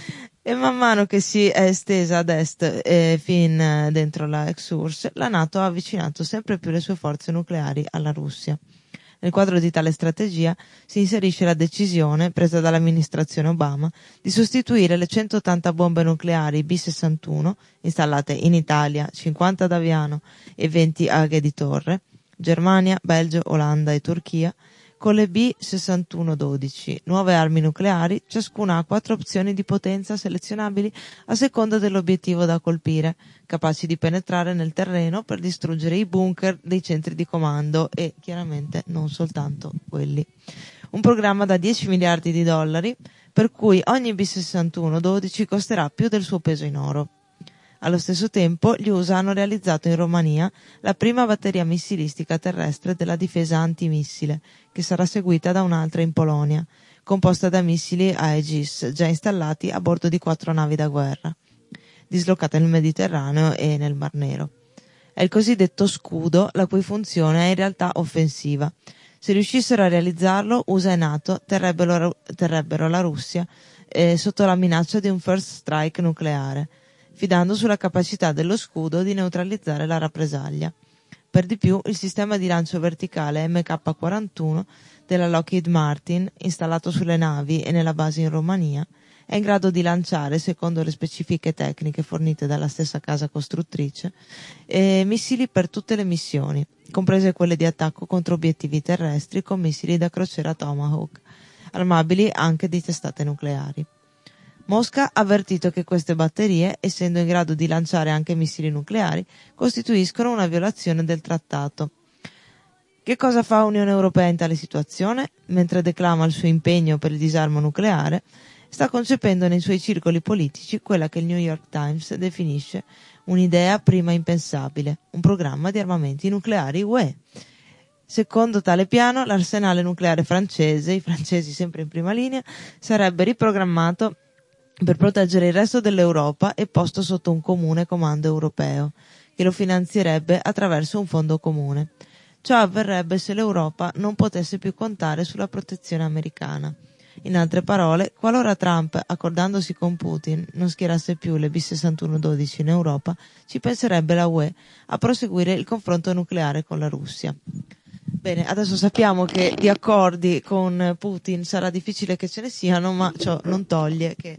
E man mano che si è estesa ad est e fin dentro la ex U R S S, la NATO ha avvicinato sempre più le sue forze nucleari alla Russia. Nel quadro di tale strategia si inserisce la decisione, presa dall'amministrazione Obama, di sostituire le centottanta bombe nucleari B sessantuno, installate in Italia, cinquanta ad Aviano e venti a Aghe di Torre, Germania, Belgio, Olanda e Turchia, con le B sessantuno dodici, nuove armi nucleari, ciascuna ha quattro opzioni di potenza selezionabili a seconda dell'obiettivo da colpire, capaci di penetrare nel terreno per distruggere i bunker dei centri di comando e, chiaramente, non soltanto quelli. Un programma da dieci miliardi di dollari, per cui ogni B sessantuno dodici costerà più del suo peso in oro. Allo stesso tempo, gli U S A hanno realizzato in Romania la prima batteria missilistica terrestre della difesa antimissile, che sarà seguita da un'altra in Polonia, composta da missili Aegis già installati a bordo di quattro navi da guerra, dislocate nel Mediterraneo e nel Mar Nero. È il cosiddetto scudo, la cui funzione è in realtà offensiva. Se riuscissero a realizzarlo, U S A e NATO terrebbero, terrebbero la Russia eh, sotto la minaccia di un first strike nucleare, fidando sulla capacità dello scudo di neutralizzare la rappresaglia. Per di più, il sistema di lancio verticale M K quarantuno della Lockheed Martin, installato sulle navi e nella base in Romania, è in grado di lanciare, secondo le specifiche tecniche fornite dalla stessa casa costruttrice, eh, missili per tutte le missioni, comprese quelle di attacco contro obiettivi terrestri con missili da crociera Tomahawk, armabili anche di testate nucleari. Mosca ha avvertito che queste batterie, essendo in grado di lanciare anche missili nucleari, costituiscono una violazione del trattato. Che cosa fa Unione Europea in tale situazione? Mentre declama il suo impegno per il disarmo nucleare, sta concependo nei suoi circoli politici quella che il New York Times definisce un'idea prima impensabile, un programma di armamenti nucleari U E. Secondo tale piano, l'arsenale nucleare francese, i francesi sempre in prima linea, sarebbe riprogrammato per proteggere il resto dell'Europa e posto sotto un comune comando europeo, che lo finanzierebbe attraverso un fondo comune. Ciò avverrebbe se l'Europa non potesse più contare sulla protezione americana. In altre parole, qualora Trump, accordandosi con Putin, non schierasse più le B sessantuno dodici in Europa, ci penserebbe la U E a proseguire il confronto nucleare con la Russia. Bene, adesso sappiamo che di accordi con Putin sarà difficile che ce ne siano, ma ciò non toglie che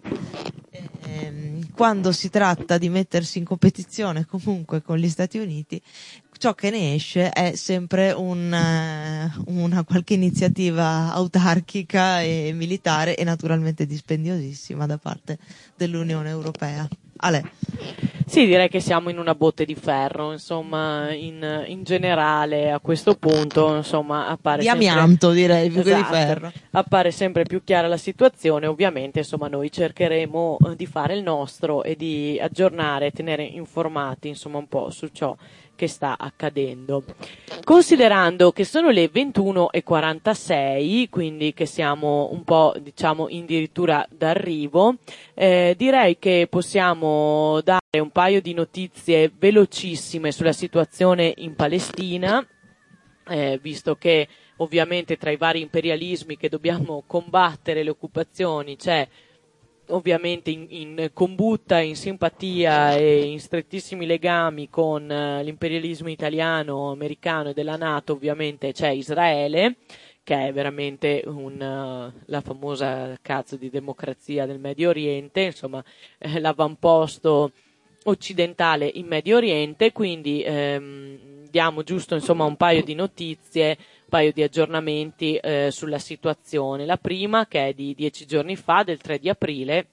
ehm, quando si tratta di mettersi in competizione comunque con gli Stati Uniti, ciò che ne esce è sempre un, uh, una qualche iniziativa autarchica e militare e naturalmente dispendiosissima da parte dell'Unione Europea. Ale. Sì, direi che siamo in una botte di ferro, insomma, in, in generale a questo punto, insomma, appare di sempre... amianto, direi, più esatto, che di ferro. Appare sempre più chiara la situazione, ovviamente, insomma, noi cercheremo di fare il nostro e di aggiornare, tenere informati, insomma, un po' su ciò che sta accadendo. Considerando che sono le ventuno e quarantasei, quindi che siamo un po', diciamo, addirittura d'arrivo, eh, direi che possiamo dare un paio di notizie velocissime sulla situazione in Palestina, eh, visto che ovviamente tra i vari imperialismi che dobbiamo combattere, le occupazioni, c'è ovviamente in, in combutta, in simpatia e in strettissimi legami con uh, l'imperialismo italiano, americano e della NATO, ovviamente c'è Israele, che è veramente un, uh, la famosa cazzo di democrazia del Medio Oriente, insomma eh, l'avamposto occidentale in Medio Oriente, quindi ehm, diamo giusto insomma un paio di notizie, un paio di aggiornamenti eh, sulla situazione. La prima, che è di dieci giorni fa, del tre di aprile,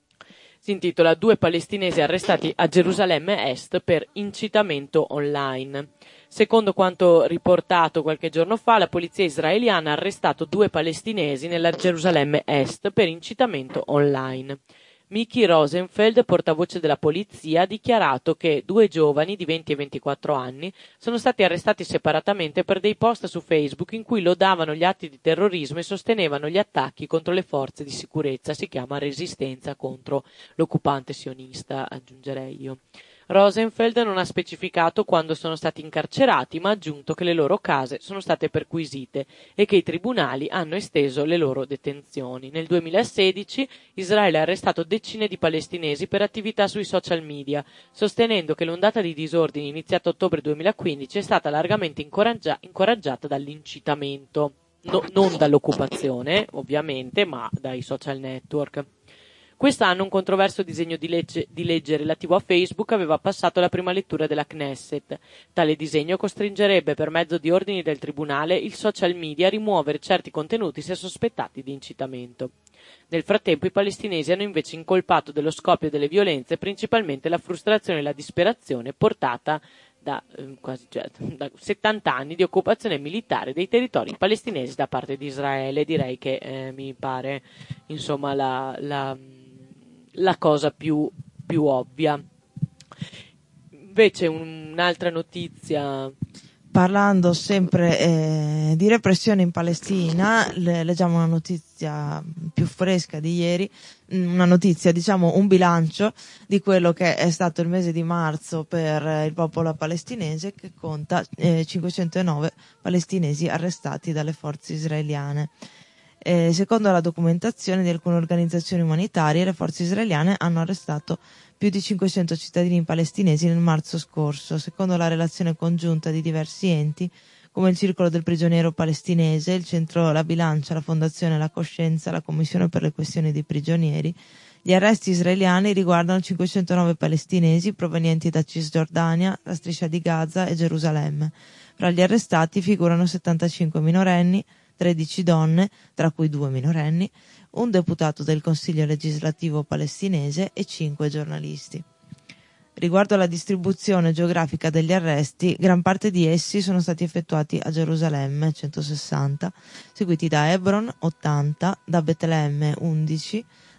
si intitola Due palestinesi arrestati a Gerusalemme Est per incitamento online. Secondo quanto riportato qualche giorno fa, la polizia israeliana ha arrestato due palestinesi nella Gerusalemme Est per incitamento online. Miki Rosenfeld, portavoce della polizia, ha dichiarato che due giovani di venti e ventiquattro anni sono stati arrestati separatamente per dei post su Facebook in cui lodavano gli atti di terrorismo e sostenevano gli attacchi contro le forze di sicurezza. Si chiama resistenza contro l'occupante sionista, aggiungerei io. Rosenfeld non ha specificato quando sono stati incarcerati, ma ha aggiunto che le loro case sono state perquisite e che i tribunali hanno esteso le loro detenzioni. Nel duemilasedici Israele ha arrestato decine di palestinesi per attività sui social media, sostenendo che l'ondata di disordini iniziata a ottobre duemilaquindici è stata largamente incoraggia- incoraggiata dall'incitamento, no, non dall'occupazione, ovviamente, ma dai social network. Quest'anno un controverso disegno di legge, di legge relativo a Facebook aveva passato la prima lettura della Knesset. Tale disegno costringerebbe per mezzo di ordini del tribunale il social media a rimuovere certi contenuti se sospettati di incitamento. Nel frattempo i palestinesi hanno invece incolpato dello scoppio delle violenze principalmente la frustrazione e la disperazione portata da eh, quasi cioè, da settanta anni di occupazione militare dei territori palestinesi da parte di Israele. Direi che eh, mi pare insomma la, la la cosa più, più ovvia. Invece un'altra notizia, parlando sempre eh, di repressione in Palestina, le, leggiamo una notizia più fresca di ieri, una notizia, diciamo un bilancio di quello che è stato il mese di marzo per il popolo palestinese, che conta eh, cinquecentonove palestinesi arrestati dalle forze israeliane. Eh, secondo la documentazione di alcune organizzazioni umanitarie, le forze israeliane hanno arrestato più di cinquecento cittadini palestinesi nel marzo scorso. Secondo la relazione congiunta di diversi enti, come il Circolo del Prigioniero Palestinese, il Centro La Bilancia, la Fondazione La Coscienza, la Commissione per le questioni dei prigionieri, gli arresti israeliani riguardano cinquecentonove palestinesi provenienti da Cisgiordania, la Striscia di Gaza e Gerusalemme. Fra gli arrestati figurano settantacinque minorenni, tredici donne, tra cui due minorenni, un deputato del Consiglio legislativo palestinese e cinque giornalisti. Riguardo alla distribuzione geografica degli arresti, gran parte di essi sono stati effettuati a Gerusalemme, centosessanta, seguiti da Hebron, ottanta, da Betlemme, undici,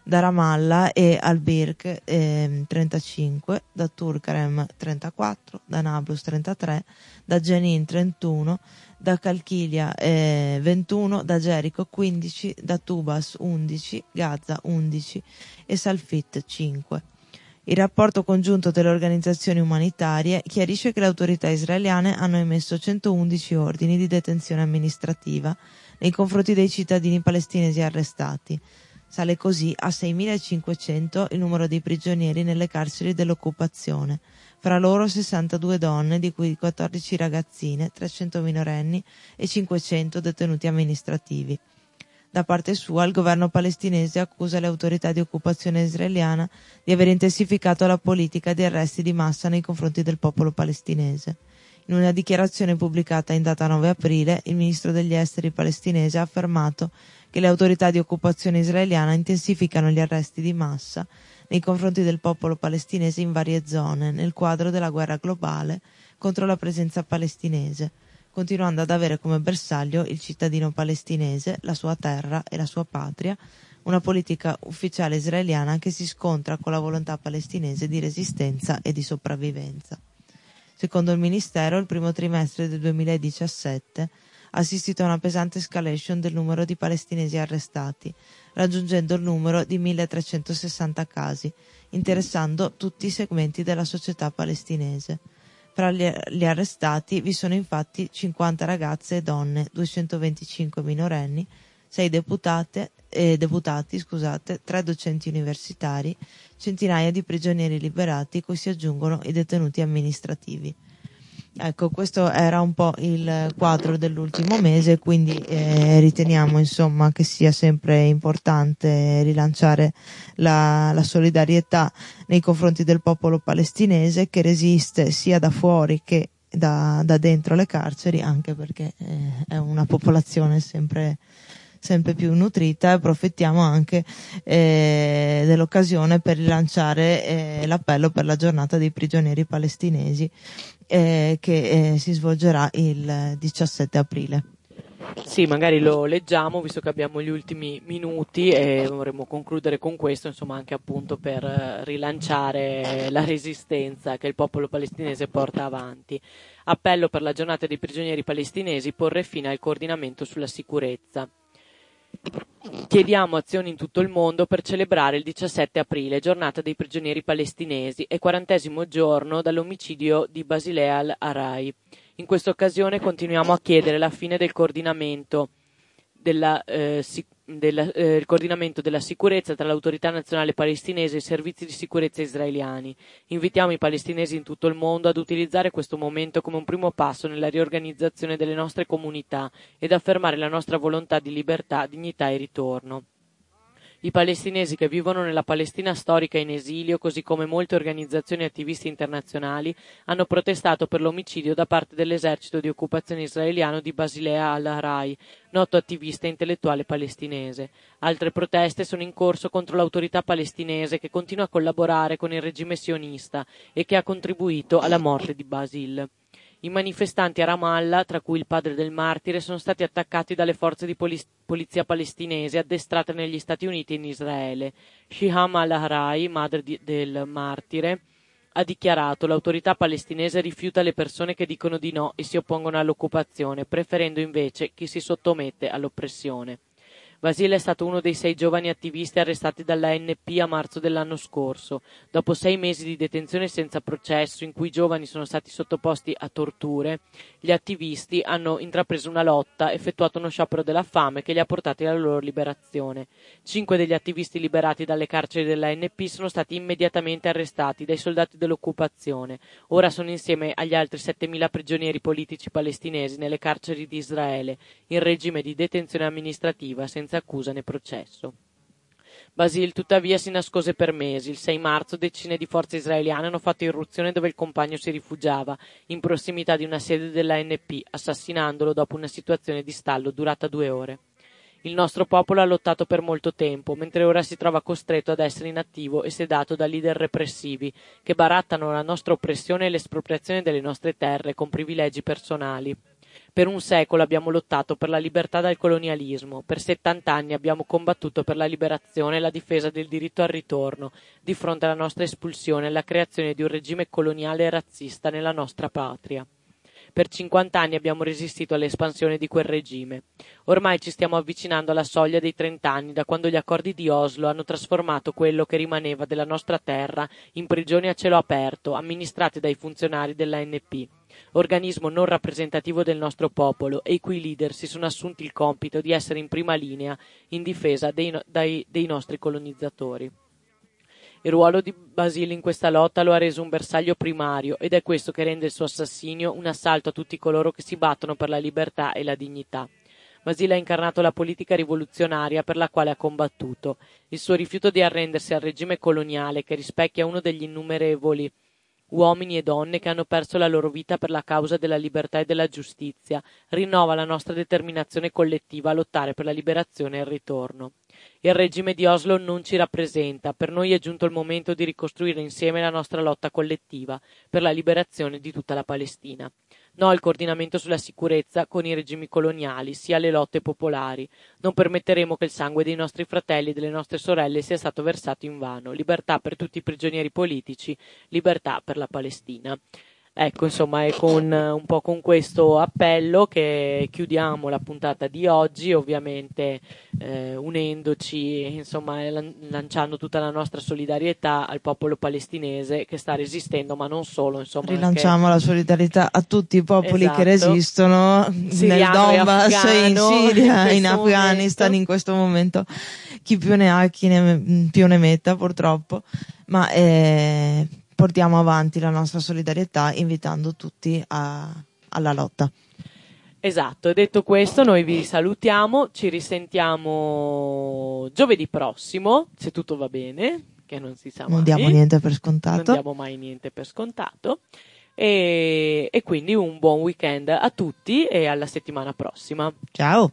da Ramallah e Al-Birk eh, trentacinque, da Tulkarem trentaquattro, da Nablus trentatré, da Jenin trentuno, da Calchilia eh, ventuno, da Gerico quindici, da Tubas undici, Gaza undici e Salfit cinque. Il rapporto congiunto delle organizzazioni umanitarie chiarisce che le autorità israeliane hanno emesso centoundici ordini di detenzione amministrativa nei confronti dei cittadini palestinesi arrestati. Sale così a seimilacinquecento il numero dei prigionieri nelle carceri dell'occupazione, fra loro sessantadue donne, di cui quattordici ragazzine, trecento minorenni e cinquecento detenuti amministrativi. Da parte sua, il governo palestinese accusa le autorità di occupazione israeliana di aver intensificato la politica di arresti di massa nei confronti del popolo palestinese. In una dichiarazione pubblicata in data nove aprile, il ministro degli esteri palestinese ha affermato che le autorità di occupazione israeliana intensificano gli arresti di massa nei confronti del popolo palestinese in varie zone, nel quadro della guerra globale contro la presenza palestinese, continuando ad avere come bersaglio il cittadino palestinese, la sua terra e la sua patria, una politica ufficiale israeliana che si scontra con la volontà palestinese di resistenza e di sopravvivenza. Secondo il Ministero, il primo trimestre del duemiladiciassette ha assistito a una pesante escalation del numero di palestinesi arrestati, raggiungendo il numero di milletrecentosessanta casi, interessando tutti i segmenti della società palestinese. Fra gli arrestati vi sono infatti cinquanta ragazze e donne, duecentoventicinque minorenni, sei deputate, eh, deputati, scusate, tre docenti universitari, centinaia di prigionieri liberati, cui si aggiungono i detenuti amministrativi. Ecco, questo era un po' il quadro dell'ultimo mese, quindi eh, riteniamo insomma che sia sempre importante rilanciare la, la solidarietà nei confronti del popolo palestinese, che resiste sia da fuori che da, da dentro le carceri, anche perché eh, è una popolazione sempre sempre più nutrita. Approfittiamo anche eh, dell'occasione per rilanciare eh, l'appello per la giornata dei prigionieri palestinesi eh, che eh, si svolgerà il diciassette aprile. Sì, magari lo leggiamo visto che abbiamo gli ultimi minuti e vorremmo concludere con questo, insomma, anche appunto per rilanciare la resistenza che il popolo palestinese porta avanti. Appello per la giornata dei prigionieri palestinesi, porre fine al coordinamento sulla sicurezza. Chiediamo azioni in tutto il mondo per celebrare il diciassette aprile, giornata dei prigionieri palestinesi e quarantesimo giorno dall'omicidio di Basilea al-Arai. In questa occasione continuiamo a chiedere la fine del coordinamento della, eh, si, della, eh, il coordinamento della sicurezza tra l'autorità nazionale palestinese e i servizi di sicurezza israeliani. Invitiamo i palestinesi in tutto il mondo ad utilizzare questo momento come un primo passo nella riorganizzazione delle nostre comunità ed affermare la nostra volontà di libertà, dignità e ritorno. I palestinesi che vivono nella Palestina storica in esilio, così come molte organizzazioni e attivisti internazionali, hanno protestato per l'omicidio da parte dell'esercito di occupazione israeliano di Basilea al-Arai, noto attivista e intellettuale palestinese. Altre proteste sono in corso contro l'autorità palestinese che continua a collaborare con il regime sionista e che ha contribuito alla morte di Basil. I manifestanti a Ramallah, tra cui il padre del martire, sono stati attaccati dalle forze di polis- polizia palestinese addestrate negli Stati Uniti e in Israele. Shiham al-Arai, madre di- del martire, ha dichiarato: l'autorità palestinese rifiuta le persone che dicono di no e si oppongono all'occupazione, preferendo invece chi si sottomette all'oppressione. Basil è stato uno dei sei giovani attivisti arrestati dalla A N P a marzo dell'anno scorso. Dopo sei mesi di detenzione senza processo, in cui i giovani sono stati sottoposti a torture, gli attivisti hanno intrapreso una lotta, effettuato uno sciopero della fame che li ha portati alla loro liberazione. Cinque degli attivisti liberati dalle carceri della A N P sono stati immediatamente arrestati dai soldati dell'occupazione. Ora sono insieme agli altri settemila prigionieri politici palestinesi nelle carceri di Israele, in regime di detenzione amministrativa senza accusa né processo. Basil tuttavia si nascose per mesi. Il sei marzo decine di forze israeliane hanno fatto irruzione dove il compagno si rifugiava, in prossimità di una sede della A N P, assassinandolo dopo una situazione di stallo durata due ore. Il nostro popolo ha lottato per molto tempo, mentre ora si trova costretto ad essere inattivo e sedato da leader repressivi che barattano la nostra oppressione e l'espropriazione delle nostre terre con privilegi personali. Per un secolo abbiamo lottato per la libertà dal colonialismo, per settanta anni abbiamo combattuto per la liberazione e la difesa del diritto al ritorno, di fronte alla nostra espulsione e alla creazione di un regime coloniale e razzista nella nostra patria. Per cinquanta anni abbiamo resistito all'espansione di quel regime. Ormai ci stiamo avvicinando alla soglia dei trenta anni da quando gli accordi di Oslo hanno trasformato quello che rimaneva della nostra terra in prigioni a cielo aperto, amministrate dai funzionari dell'A N P, organismo non rappresentativo del nostro popolo e i cui leader si sono assunti il compito di essere in prima linea in difesa dei, no- dai, dei nostri colonizzatori. Il ruolo di Basile in questa lotta lo ha reso un bersaglio primario ed è questo che rende il suo assassinio un assalto a tutti coloro che si battono per la libertà e la dignità. Basile ha incarnato la politica rivoluzionaria per la quale ha combattuto. Il suo rifiuto di arrendersi al regime coloniale, che rispecchia uno degli innumerevoli uomini e donne che hanno perso la loro vita per la causa della libertà e della giustizia, rinnova la nostra determinazione collettiva a lottare per la liberazione e il ritorno. Il regime di Oslo non ci rappresenta, per noi è giunto il momento di ricostruire insieme la nostra lotta collettiva per la liberazione di tutta la Palestina. No al coordinamento sulla sicurezza con i regimi coloniali, sia alle lotte popolari. Non permetteremo che il sangue dei nostri fratelli e delle nostre sorelle sia stato versato invano. Libertà per tutti i prigionieri politici, libertà per la Palestina. Ecco, insomma, è con un po' con questo appello che chiudiamo la puntata di oggi, ovviamente eh, unendoci, insomma, lan- lanciando tutta la nostra solidarietà al popolo palestinese che sta resistendo, ma non solo, insomma. Rilanciamo anche... la solidarietà a tutti i popoli esatto. che resistono Siriano nel Donbass, in Siria, in, in Afghanistan momento. in questo momento. Chi più ne ha, chi ne, più ne metta, purtroppo. Ma eh, portiamo avanti la nostra solidarietà invitando tutti a, alla lotta. Esatto, e detto questo noi vi salutiamo, ci risentiamo giovedì prossimo, se tutto va bene, che non si sa mai. Non diamo niente per scontato. Non diamo mai niente per scontato. E, e quindi un buon weekend a tutti e alla settimana prossima. Ciao!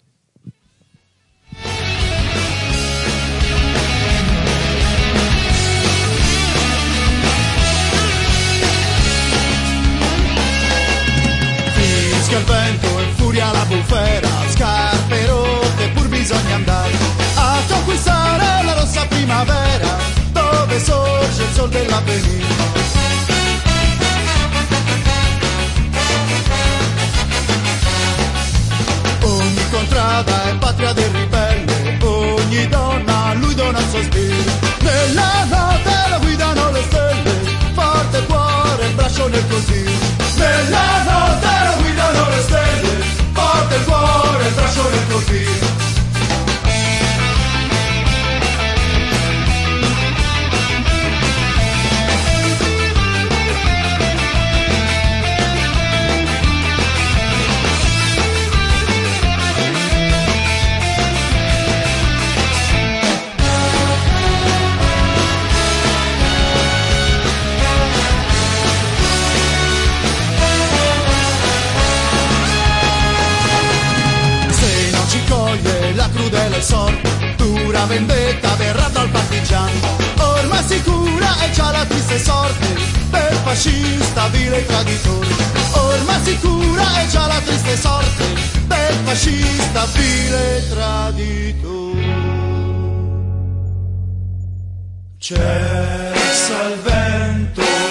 Fischia il vento e furia la bufera, scarpe rotte pur bisogna andare a conquistare la rossa primavera dove sorge il sol dell'Appennino. Ogni contrada è patria del ribelle, ogni donna a lui dona il sospiro. Nella notte la guidano le stelle, forte cuore, il braccio nel così. Nella notte la guidano le stelle, forte il cuore, il braccio nel così. La crudele sorte, dura vendetta verrà dal partigiano, ormai sicura è già la triste sorte del fascista vile e traditore. Ormai sicura è già la triste sorte del fascista vile e traditore. Cessa il vento